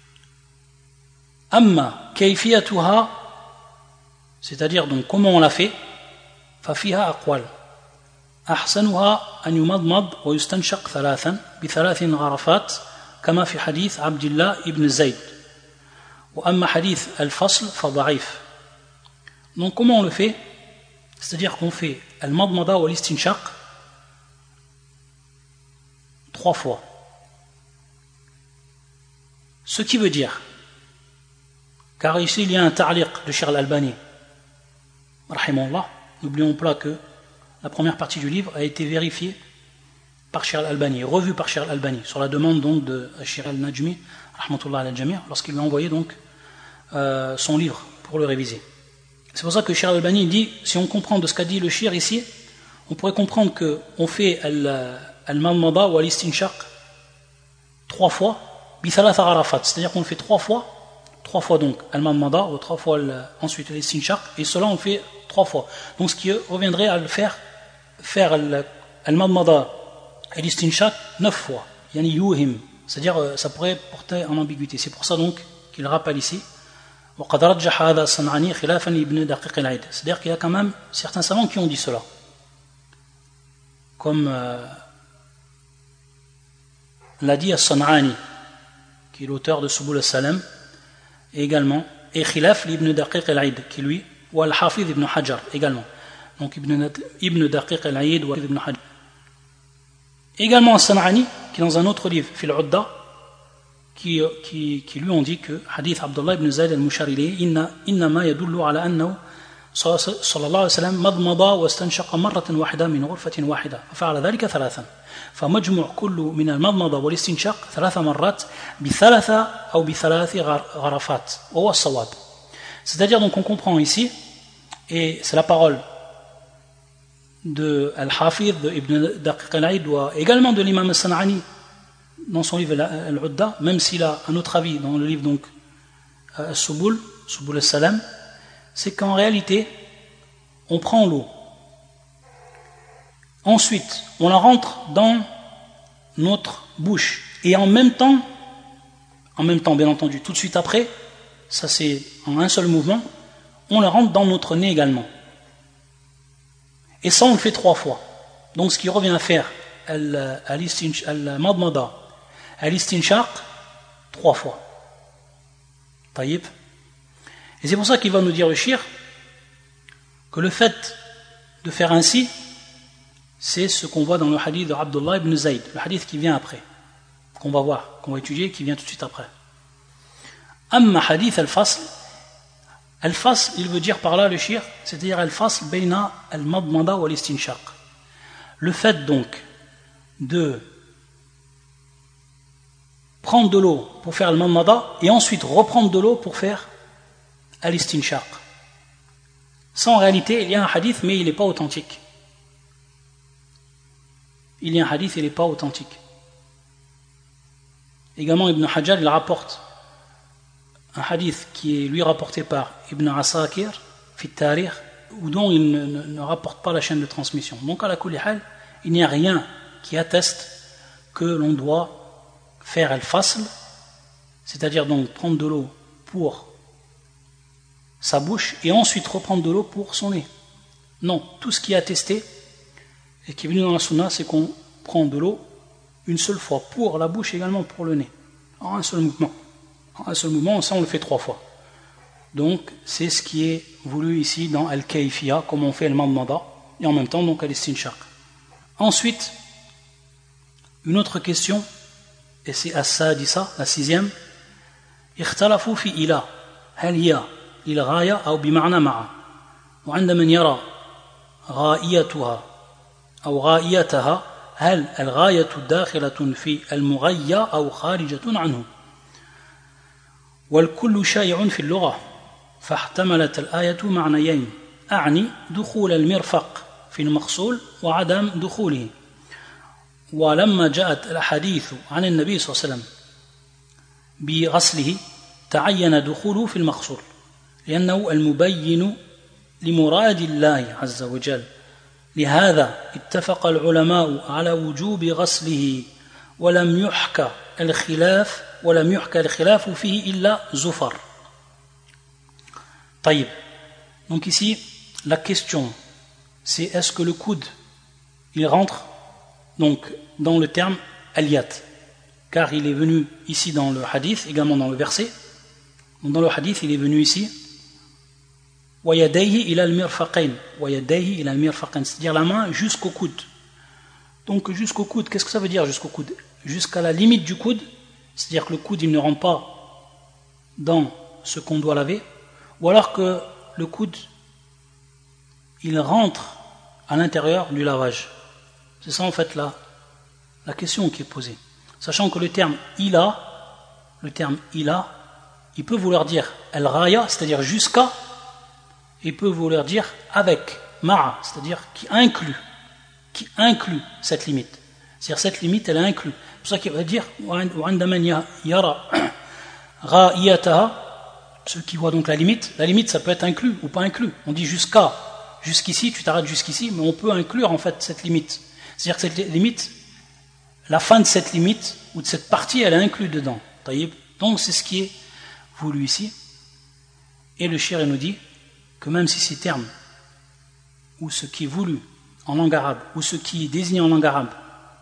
Amma kayfiyatuha, c'est-à-dire donc comment on l'a fait, ففيها أقوال أحسنها أن يمضمض ويستنشق ثلاثا بثلاث غرفات كما في حديث عبد الله ibn زيد وأما حديث الفصل فضعيف. Donc comment on le fait? C'est-à-dire qu'on fait al-madmada ou al-istinshaq trois fois. Ce qui veut dire car ici il y a un ta'liq de Cheikh Al-Albani rahimahullah. N'oublions pas que la première partie du livre a été vérifiée par Cheikh Al-Albani, revue par Cheikh Al-Albani sur la demande donc de Cheikh Al-Najmi rahmatullah al-Jami' lorsqu'il lui a envoyé donc euh, son livre pour le réviser. C'est pour ça que Cheikh Al-Albani dit, si on comprend de ce qu'a dit le shir ici, on pourrait comprendre qu'on fait al-madmada ou al-istinshaq trois fois, bithalatha gharafat, c'est-à-dire qu'on le fait trois fois, trois fois donc al-madmada ou trois fois ensuite al-istinshaq, et cela on le fait trois fois. Donc ce qui reviendrait à le faire, faire al-madmada et l'istinshaq neuf fois, yani yuhim, c'est-à-dire ça pourrait porter en ambiguïté. C'est pour ça donc qu'il rappelle ici. C'est-à-dire qu'il y a quand même certains savants qui ont dit cela, comme euh, l'a dit As-San'ani, qui est l'auteur de Subul al-Salam, et également, et Khilaf l'Ibn Daqiq al-Aid, qui lui, ou Al-Hafiz ibn Hajar également. Donc Ibn, Ibn Daqiq al-Aid ou Ibn Hajar. Également As-San'ani, qui dans un autre livre, Fil Udda, Qui, qui, qui lui ont dit que hadith Abdullah ibn Zayd al-Musharili inna inna ma yadullu ala annahu sallallahu alayhi wa sallam madmada wa istanshaqa marratan wahida min ghurfatin wahida fafa'ala dhalika thalathan famajmu' kullu min al-madmada wal istinshaq thalatha marrat bi thalatha aw bi thalathi gharafat wa huwa as-sawab. C'est-à-dire donc on comprend ici, et c'est la parole de Al-Hafiz de Ibn Daqiq al-Aid ou également de l'imam As-San'ani dans son livre Al-Udda, même s'il a un autre avis dans le livre donc Subul, Subul al-Salam, c'est qu'en réalité, on prend l'eau. Ensuite, on la rentre dans notre bouche. Et en même temps, en même temps, bien entendu, tout de suite après, ça c'est en un seul mouvement, on la rentre dans notre nez également. Et ça, on le fait trois fois. Donc, ce qui revient à faire al-madmada, al-istinshaq, trois fois. Taïb. Et c'est pour ça qu'il va nous dire le shir que le fait de faire ainsi, c'est ce qu'on voit dans le hadith de Abdullah ibn Zayd, le hadith qui vient après, qu'on va voir, qu'on va étudier, qui vient tout de suite après. Amma hadith al-fasl, al-fasl, il veut dire par là le shir, c'est-à-dire al-fasl bayna al-madmada wa al-istinshaq. Le fait donc de prendre de l'eau pour faire al-madmada et ensuite reprendre de l'eau pour faire al-istinshaq. Ça en réalité, il y a un hadith mais il n'est pas authentique. Il y a un hadith, il n'est pas authentique. Également Ibn Hajar, il rapporte un hadith qui est lui rapporté par Ibn Asakir fi Tarikh, ou dont il ne, ne, ne rapporte pas la chaîne de transmission. Donc à la kulli hal, il n'y a rien qui atteste que l'on doit faire al-fasl, c'est-à-dire donc prendre de l'eau pour sa bouche et ensuite reprendre de l'eau pour son nez. Non, tout ce qui est attesté et qui est venu dans la sunna, c'est qu'on prend de l'eau une seule fois pour la bouche et également pour le nez, en un seul mouvement. En un seul mouvement, ça on le fait trois fois. Donc c'est ce qui est voulu ici dans al-kayfiya, comme on fait le madmada, et en même temps donc al-istinshaq. Ensuite, une autre question, et c'est as-sadisa, la sixième. اختلفوا في إلى هل هي للغاية أو بمعنى مع وعند من يرى غائيتها أو غائيتها هل الغاية داخلة في المغيى أو خارجة عنه والكل شائع في اللغة فاحتملت الآية معنيين أعني دخول المرفق في المغسول وعدم دخوله ولما جاءت الحديث عن النبي صلى الله عليه وسلم بغسله تعين دخوله في المغسول لأنه المبين لمراد الله عز وجل لهذا اتفق العلماء على وجوب غسله ولم يحكى الخلاف ولم يحكى الخلاف فيه إلا زفر. طيب. Donc ici la question c'est est-ce que le coude il rentre donc dans le terme aliyat, car il est venu ici dans le hadith, également dans le verset. Donc dans le hadith il est venu ici وَيَدَيْهِ إِلَى الْمِرْفَقَيْنِ وَيَدَيْهِ إِلَى الْمِرْفَقَيْنِ, c'est-à-dire la main jusqu'au coude. Donc jusqu'au coude, qu'est-ce que ça veut dire jusqu'au coude? Jusqu'à la limite du coude, c'est-à-dire que le coude il ne rentre pas dans ce qu'on doit laver, ou alors que le coude il rentre à l'intérieur du lavage. C'est ça en fait la, la question qui est posée. Sachant que le terme ila, le terme ila, il peut vouloir dire el raya, c'est-à-dire jusqu'à, il peut vouloir dire avec, ma'a, c'est-à-dire qui inclut, qui inclut cette limite. C'est-à-dire cette limite, elle est inclue. C'est pour ça qu'il va dire yara ra'iyataha, ceux qui voient donc la limite. La limite, ça peut être inclus ou pas inclus. On dit jusqu'à, jusqu'ici, tu t'arrêtes jusqu'ici, mais on peut inclure en fait cette limite. C'est-à-dire que cette limite, la fin de cette limite ou de cette partie, elle est inclue dedans. Donc c'est ce qui est voulu ici. Et le shir nous dit que même si ces termes ou ce qui est voulu en langue arabe ou ce qui est désigné en langue arabe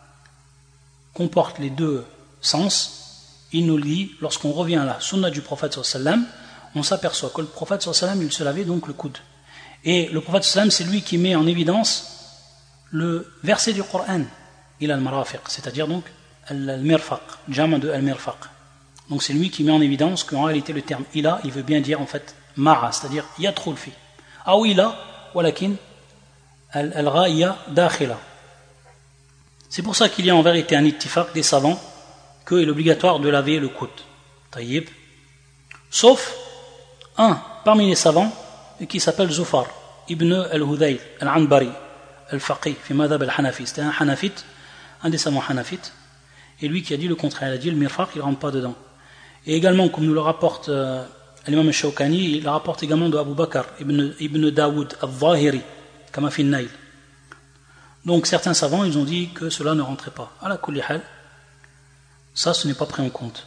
comporte les deux sens, il nous le dit lorsqu'on revient à la sunna du prophète sallallahu alayhi wa sallam, on s'aperçoit que le prophète sallallahu alayhi wa sallam il se lavait donc le coude. Et le prophète sallallahu alayhi wa sallam c'est lui qui met en évidence le verset du Coran il a le marafiq, c'est-à-dire donc al-mirfaq, jama de al-mirfaq. Donc c'est lui qui met en évidence qu'en réalité le terme ila, il veut bien dire en fait ma'a, c'est-à-dire yatrul fi. Aw ila, walakin al-ra'ya dakhila. C'est pour ça qu'il y a en vérité un ittifaq des savants qu'il est obligatoire de laver le coude. Taïb. Sauf un parmi les savants qui s'appelle Zufar ibn al-Hudayl al-Anbari al-Faqih fi madhab al-Hanafi. C'était un Hanafite, un des savants Hanafites, et lui qui a dit le contraire. Il a dit le mirfaq, il ne rentre pas dedans. Et également, comme nous le rapporte euh, l'imam al-Shawkani, il le rapporte également de Abu Bakr ibn, ibn Daoud al-Zahiri, kama fi al-Nail. Donc certains savants, ils ont dit que cela ne rentrait pas. Ala kulli hal, ça, ce n'est pas pris en compte.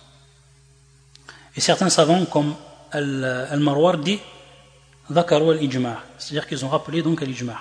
Et certains savants, comme al-Marwardi, dhakaru al-ijma', c'est-à-dire qu'ils ont rappelé donc al-ijma'.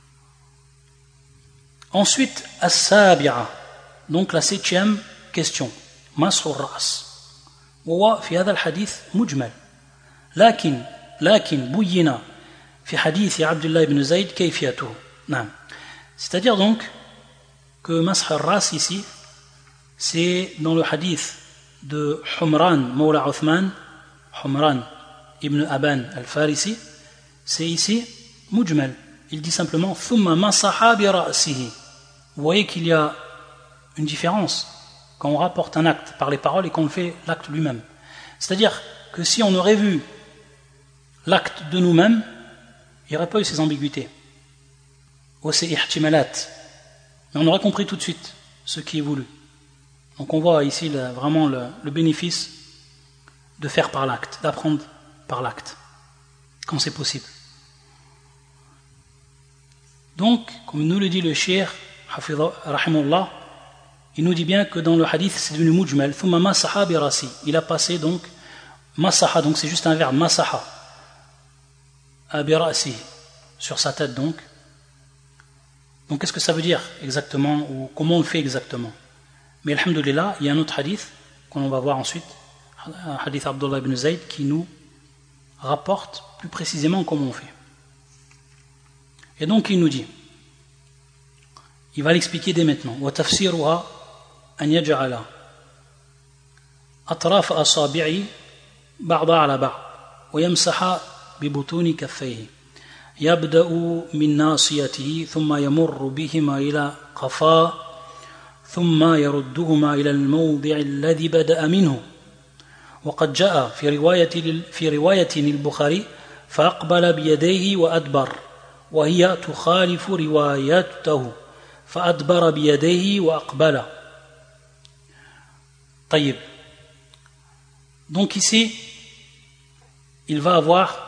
Ensuite, as-sabi'a, donc la septième question, mas'ur ras. وهو في هذا الحديث مجمل لكن لكن بين في حديث عبد الله بن زيد كيفيته نعم. C'est-à-dire donc que mas'h al-ras ici c'est dans le hadith de Humran Mawla Uthman, Humran ibn Aban al-Farisi, c'est ici mujmal. Il dit simplement thumma masaha bi ra'sihi. Vous voyez qu'il y a une différence quand on rapporte un acte par les paroles et qu'on fait l'acte lui-même. C'est-à-dire que si on aurait vu l'acte de nous-mêmes, il n'y aurait pas eu ces ambiguïtés, ou ces ihtimalat. Mais on aurait compris tout de suite ce qui est voulu. Donc on voit ici le, vraiment le, le bénéfice de faire par l'acte, d'apprendre par l'acte, quand c'est possible. Donc, comme nous le dit le cheikh, rahimahullah, il nous dit bien que dans le hadith c'est devenu mujmal, thumma masaha bi rasi. Il a passé donc masaha, donc c'est juste un verbe, masaha bi rasi, sur sa tête donc. Donc qu'est-ce que ça veut dire exactement, ou comment on le fait exactement? Mais alhamdoulilah, il y a un autre hadith qu'on va voir ensuite, un hadith Abdullah ibn Zayd, qui nous rapporte plus précisément comment on fait. Et donc il nous dit, il va l'expliquer dès maintenant. وتفسيرها أن يجعل أطراف أصابعه بعضها على بعض ويمسح ببطون كفيه يبدأ من ناصيته ثم يمر بهما إلى قفاه ثم يردهما إلى الموضع الذي بدأ منه وقد جاء في رواية في رواية البخاري فأقبل بيديه وأدبر وهي تخالف روايته فأدبر بيديه وأقبل. طيب. Donc ici, il va avoir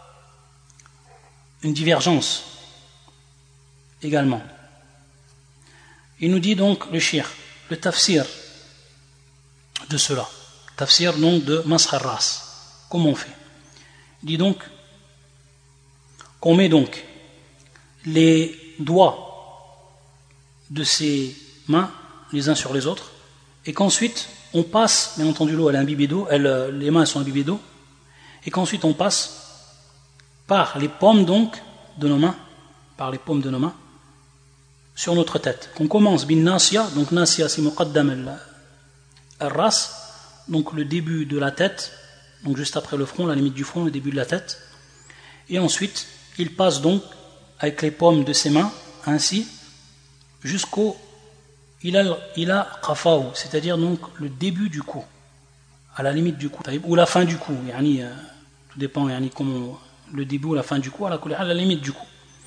une divergence également. Il nous dit donc le shir, le tafsir de cela. Tafsir donc de Mas'h al-Ras. Comment on fait? Il dit donc qu'on met donc les doigts de ses mains les uns sur les autres et qu'ensuite on passe, bien entendu l'eau elle est imbibée d'eau, elle, les mains sont imbibées d'eau, et qu'ensuite on passe par les paumes donc de nos mains, par les paumes de nos mains sur notre tête. Qu'on commence bin nasya, donc nasya c'est muqaddam al-ras, donc le début de la tête, donc juste après le front, la limite du front, le début de la tête. Et ensuite, il passe donc avec les paumes de ses mains, ainsi, jusqu'au ila ila qafaou, c'est-à-dire donc le début du cou, à la limite du cou, ou la fin du cou, yani, euh, tout dépend yani, comment, le début ou la fin du cou, à la, à la limite du cou.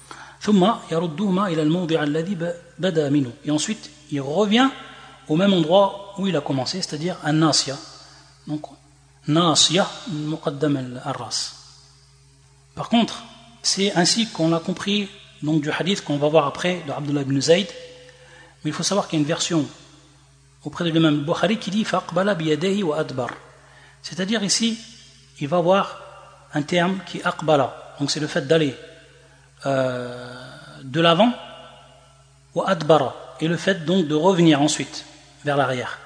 Et ensuite, il revient au même endroit où il a commencé, c'est-à-dire un nasya. Donc, nasya muqaddam al-ras. Par contre, c'est ainsi qu'on a compris donc, du hadith qu'on va voir après de Abdullah ibn Zayd. Mais il faut savoir qu'il y a une version auprès de l'imam al-Bukhari qui dit faqbala biyadayhi wa adbar. C'est-à-dire ici, il va voir un terme qui est aqbala. Donc c'est le fait d'aller euh, de l'avant wa adbara, et le fait donc de revenir ensuite vers l'arrière.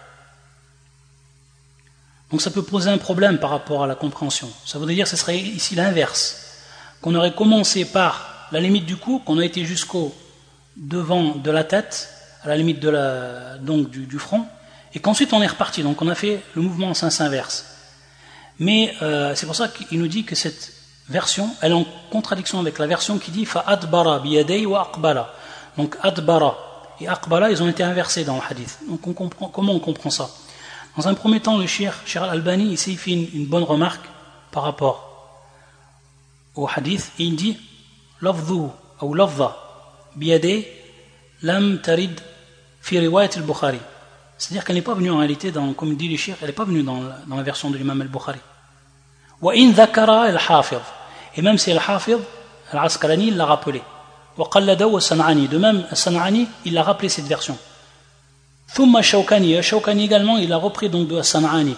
Donc ça peut poser un problème par rapport à la compréhension. Ça voudrait dire que ce serait ici l'inverse, qu'on aurait commencé par la limite du cou, qu'on a été jusqu'au devant de la tête, à la limite de la, donc du, du front, et qu'ensuite on est reparti. Donc on a fait le mouvement en sens inverse. Mais euh, c'est pour ça qu'il nous dit que cette version, elle est en contradiction avec la version qui dit fa adbara biyadayhi wa aqbala. Donc adbara et aqbala, ils ont été inversés dans le hadith. Donc on comprend, comment on comprend ça? Dans un premier temps, le Cheikh Cheikh Al-Albani ici il fait une, une bonne remarque par rapport au hadith, et il dit lafdhu ou lafdha biyadayhi lam tarid fi riwayat al-Bukhari. C'est-à-dire qu'elle n'est pas venue en réalité, dans, comme dit le Cheikh, elle n'est pas venue dans la, dans la version de l'imam al-Bukhari. Wa in dhakara al-Hafidh, et même si al-Hafidh al-Asqalani il l'a rappelé. Wa qallada wa San'ani, de même San'ani il a rappelé cette version. Thumma Shawkani, Shawkani également il a repris donc de San'ani.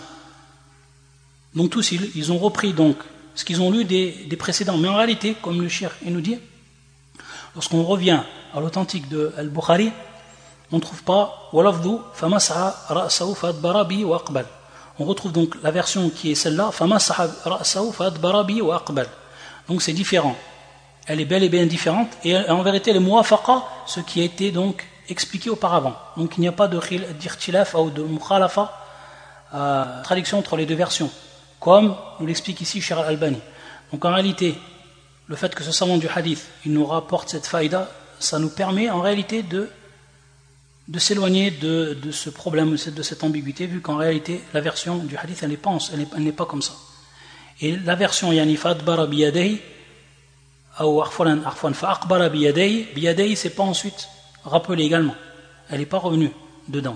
Donc tous ils, ils ont repris donc ce qu'ils ont lu des, des précédents. Mais en réalité, comme le Cheikh il nous dit, lorsqu'on revient à l'authentique de al-Bukhari, on ne trouve pas walafdhu famas'a ra'sahu fadbara bi wa aqbal. On retrouve donc la version qui est celle-là, famas'a ra'sahu fadbara bi wa aqbal. Donc c'est différent. Elle est bel et bien différente, et en vérité, le muwafaqa, ce qui a été donc expliqué auparavant. Donc il n'y a pas de d'irtilaf ou de mukhalafa, euh, traduction entre les deux versions, comme nous l'explique ici Cheikh Al-Albani. Donc en réalité, le fait que ce savant du hadith, il nous rapporte cette faïda, ça nous permet en réalité de, de s'éloigner de, de ce problème, de cette ambiguïté, vu qu'en réalité, la version du hadith, elle n'est pas, elle n'est, elle n'est pas comme ça. Et la version yani fadbara biyadayhi, ou arfan arfan fa aqbala biyadayhi, biyadayhi c'est pas ensuite rappelé également, elle n'est pas revenue dedans.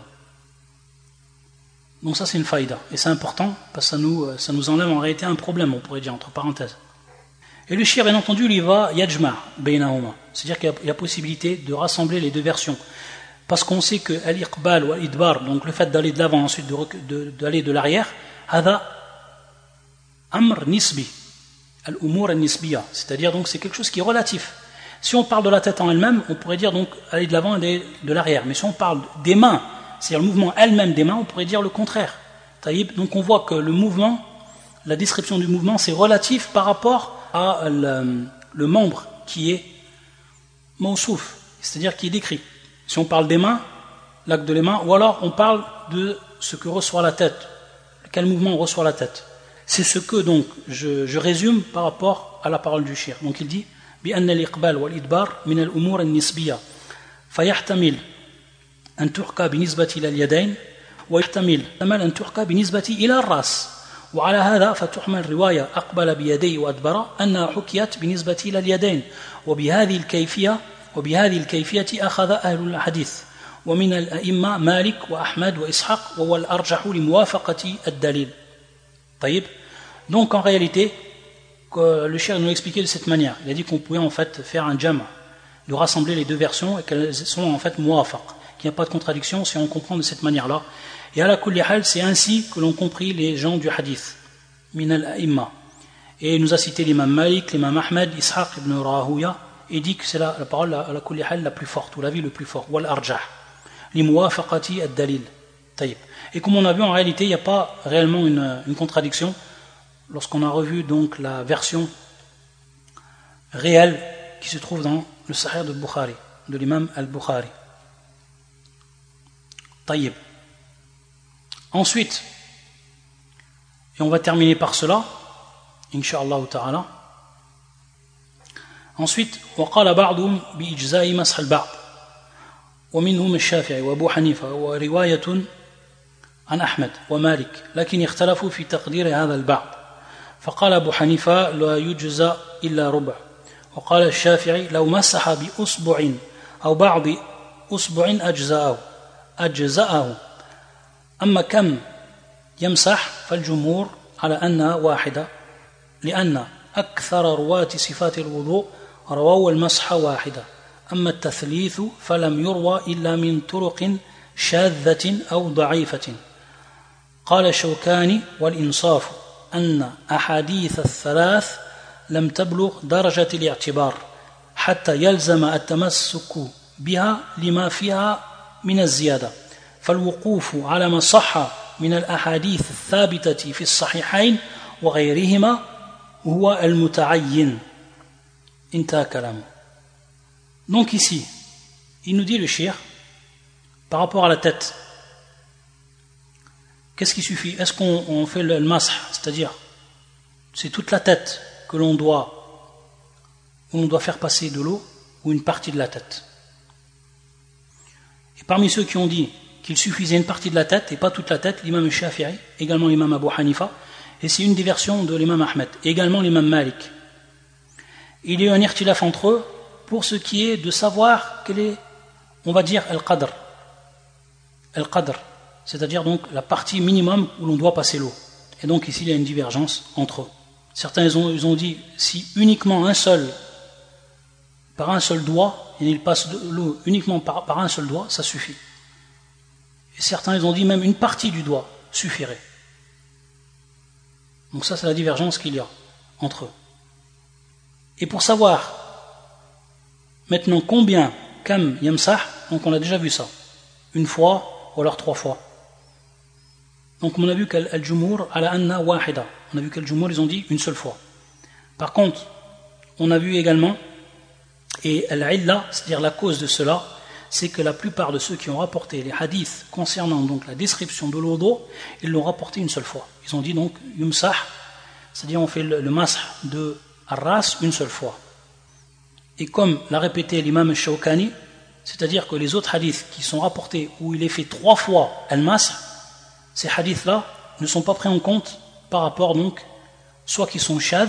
Donc ça c'est une faïda, et c'est important parce que ça nous, ça nous enlève en réalité un problème, on pourrait dire entre parenthèses. Et le shir bien entendu il va yajma baynahuma, c'est-à-dire qu'il y a, il y a possibilité de rassembler les deux versions, parce qu'on sait que al-iqbal ou al-idbar, donc le fait d'aller de l'avant ensuite de, de, d'aller de l'arrière, hada amr nisbi, al-umur al-nisbiya, c'est-à-dire donc c'est quelque chose qui est relatif. Si on parle de la tête en elle-même, on pourrait dire donc aller de l'avant et aller de l'arrière. Mais si on parle des mains, c'est-à-dire le mouvement elle-même des mains, on pourrait dire le contraire. Donc on voit que le mouvement, la description du mouvement, c'est relatif par rapport à le, le membre qui est mawsouf, c'est-à-dire qui est décrit. Si on parle des mains, l'acte de les mains, ou alors on parle de ce que reçoit la tête, quel mouvement reçoit la tête. C'est ce que donc je, je résume par rapport à la parole du shir. Donc il dit بأن الإقبال والإدبار من الأمور النسبية فيحتمل أن تحكى بالنسبة إلى اليدين ويحتمل أن تحكى بالنسبة إلى الرأس وعلى هذا فتحمل رواية أقبل بيديه وأدبر أنها حكيت بالنسبة إلى اليدين وبهذه الكيفية وبهذه الكيفية أخذ أهل الحديث ومن الأئمة مالك وأحمد وإسحاق وهو الأرجح لموافقة الدليل. طيب. Donc en réalité, le cheikh nous l'a expliqué de cette manière. Il a dit qu'on pouvait en fait faire un jam', de rassembler les deux versions et qu'elles sont en fait muwafaq, qu'il n'y a pas de contradiction si on comprend de cette manière-là. Et à la kulli hal, c'est ainsi que l'ont compris les gens du hadith, min al-a'imma. Et il nous a cité l'imam Malik, l'imam Ahmed, Ishaq ibn Rahuya, et dit que c'est la, la parole à la kulli hal la plus forte, ou l'avis le plus fort, wal arjah, li muwafaqati ad-dalil. Taïb. Et comme on a vu, en réalité, il n'y a pas réellement une, une contradiction lorsqu'on a revu donc la version réelle qui se trouve dans le Sahih de Bukhari, de l'imam al-Bukhari. Taïb. Ensuite, Et on va terminer par cela, Inch'Allah ta'ala. Ensuite, وقال بعضهم بإجزاء مسح البعض ومنهم الشافعي وأبو حنيفة ورواية عن أحمد ومالك لكن اختلفوا في تقدير هذا البعض فقال أبو حنيفة لا يجزى إلا ربع وقال الشافعي لو مسح بأصبع أو بعض أصبع أجزاءه أجزاءه أما كم يمسح فالجمهور على أنها واحدة لأن أكثر رواة صفات الوضوء رووا المسح واحدة أما التثليث فلم يروى إلا من طرق شاذة أو ضعيفة قال الشوكاني والإنصاف أن أحاديث الثلاث لم تبلغ درجة الاعتبار حتى يلزم التمسك بها لما فيها من الزيادة فالوقوف على ما صح من الأحاديث الثابتة في الصحيحين وغيرهما هو المتعين انتهى كلامه. Donc ici, il nous dit le shir par rapport à la tête. Qu'est-ce qui suffit? Est-ce qu'on on fait le, le masah, c'est-à-dire c'est toute la tête que l'on doit où on doit faire passer de l'eau ou une partie de la tête? Et parmi ceux qui ont dit qu'il suffisait une partie de la tête et pas toute la tête, l'imam Shafi'i, également l'imam Abu Hanifa, et c'est une des versions de l'imam Ahmed, et également l'imam Malik. Il y a eu un irtilaf entre eux pour ce qui est de savoir quel est, on va dire, al-qadr. Al-qadr, c'est-à-dire donc la partie minimum où l'on doit passer l'eau. Et donc ici il y a une divergence entre eux. Certains ils ont, ils ont dit si uniquement un seul, par un seul doigt, il passe de l'eau uniquement par, par un seul doigt, ça suffit. Et certains ils ont dit même une partie du doigt suffirait. Donc ça c'est la divergence qu'il y a entre eux. Et pour savoir maintenant combien kam yamsah, donc on a déjà vu ça, une fois ou alors trois fois. Donc on a vu qu'al-jumhur ala anna wahida, on a vu qu'al-jumhur ils ont dit une seule fois. Par contre, on a vu également, et al-illa, c'est-à-dire la cause de cela, c'est que la plupart de ceux qui ont rapporté les hadiths concernant donc la description de l'odo, ils l'ont rapporté une seule fois. Ils ont dit donc yumsah, c'est-à-dire on fait le, le masah de ar-ras une seule fois. Et comme l'a répété l'imam al-Shawkani, c'est-à-dire que les autres hadiths qui sont rapportés où il est fait trois fois al-masah, ces hadiths-là ne sont pas pris en compte par rapport donc soit qui sont shadh,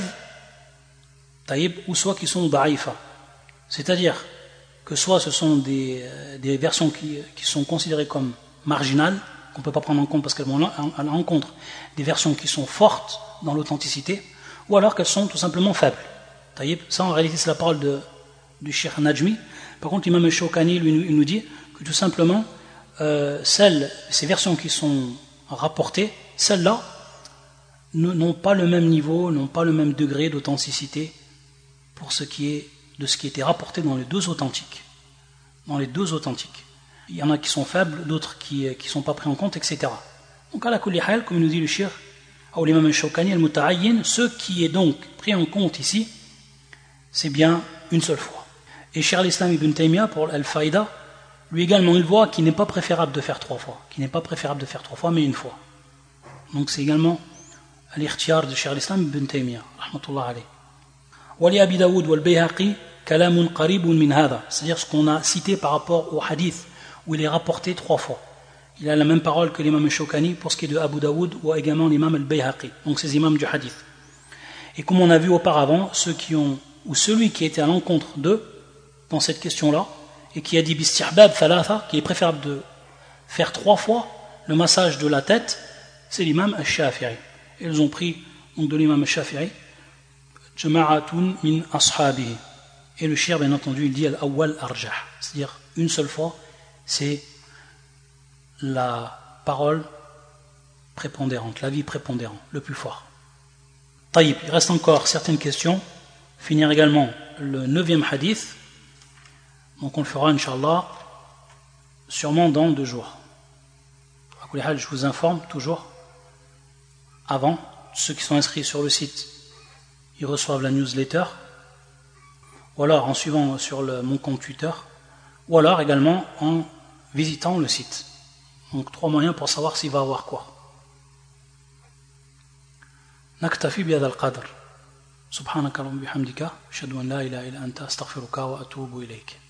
taïb, ou soit qui sont da'ifa. C'est-à-dire que soit ce sont des, des versions qui, qui sont considérées comme marginales, qu'on ne peut pas prendre en compte parce qu'elles vont à l'encontre des versions qui sont fortes dans l'authenticité, ou alors qu'elles sont tout simplement faibles. Taïb, ça en réalité c'est la parole de, du Cheikh Najmi. Par contre l'imam al-Shawkani lui il nous dit que tout simplement euh, celles, ces versions qui sont rapportées, celles-là n'ont pas le même niveau, n'ont pas le même degré d'authenticité pour ce qui est de ce qui était rapporté dans les deux authentiques. Dans les deux authentiques. Il y en a qui sont faibles, d'autres qui ne sont pas pris en compte, et cetera. Donc à la kulli hal, comme nous dit le Cheikh, ou l'imam al-Shawkani al-Muta'ayyin, ce qui est donc pris en compte ici, c'est bien une seule fois. Et Cheikh al-Islam ibn Taymiyyah, pour al-Faïda, lui également, il voit qu'il n'est pas préférable de faire trois fois. Qu'il n'est pas préférable de faire trois fois, mais une fois. Donc c'est également l'ikhtiyar de Cheikh al-Islam ibn Taymiyyah, rahmatullah alayh. Wali Abi Daoud wal Bayhaqi, kalamun qaribun min hada. C'est-à-dire ce qu'on a cité par rapport au hadith, où il est rapporté trois fois. Il a la même parole que l'imam al-Shawkani pour ce qui est de Abu Daoud ou également l'imam al-Bayhaqi. Donc ces imams du hadith. Et comme on a vu auparavant, ceux qui ont, ou celui qui était à l'encontre d'eux, dans cette question-là, et qui a dit bistihbab thalatha, qui est préférable de faire trois fois le massage de la tête, c'est l'imam al-Shafi'i. Et ils ont pris donc de l'imam al-Shafi'i jama'atun min ashabihi. Et le shir, bien entendu, il dit al-awwal arjah, c'est-à-dire une seule fois, c'est la parole prépondérante, l'avis prépondérant, le plus fort. Taïb, il reste encore certaines questions. Finir également le neuvième hadith. Donc on le fera, Inch'Allah, sûrement dans deux jours. Je vous informe toujours, avant, ceux qui sont inscrits sur le site, ils reçoivent la newsletter, ou alors en suivant sur le, mon compte Twitter, ou alors également en visitant le site. Donc trois moyens pour savoir s'il va avoir quoi. نكتفي بهذا القدر. سبحانك اللهم وبحمدك أشهد أن لا إله إلا أنت أستغفرك وأتوب إليك.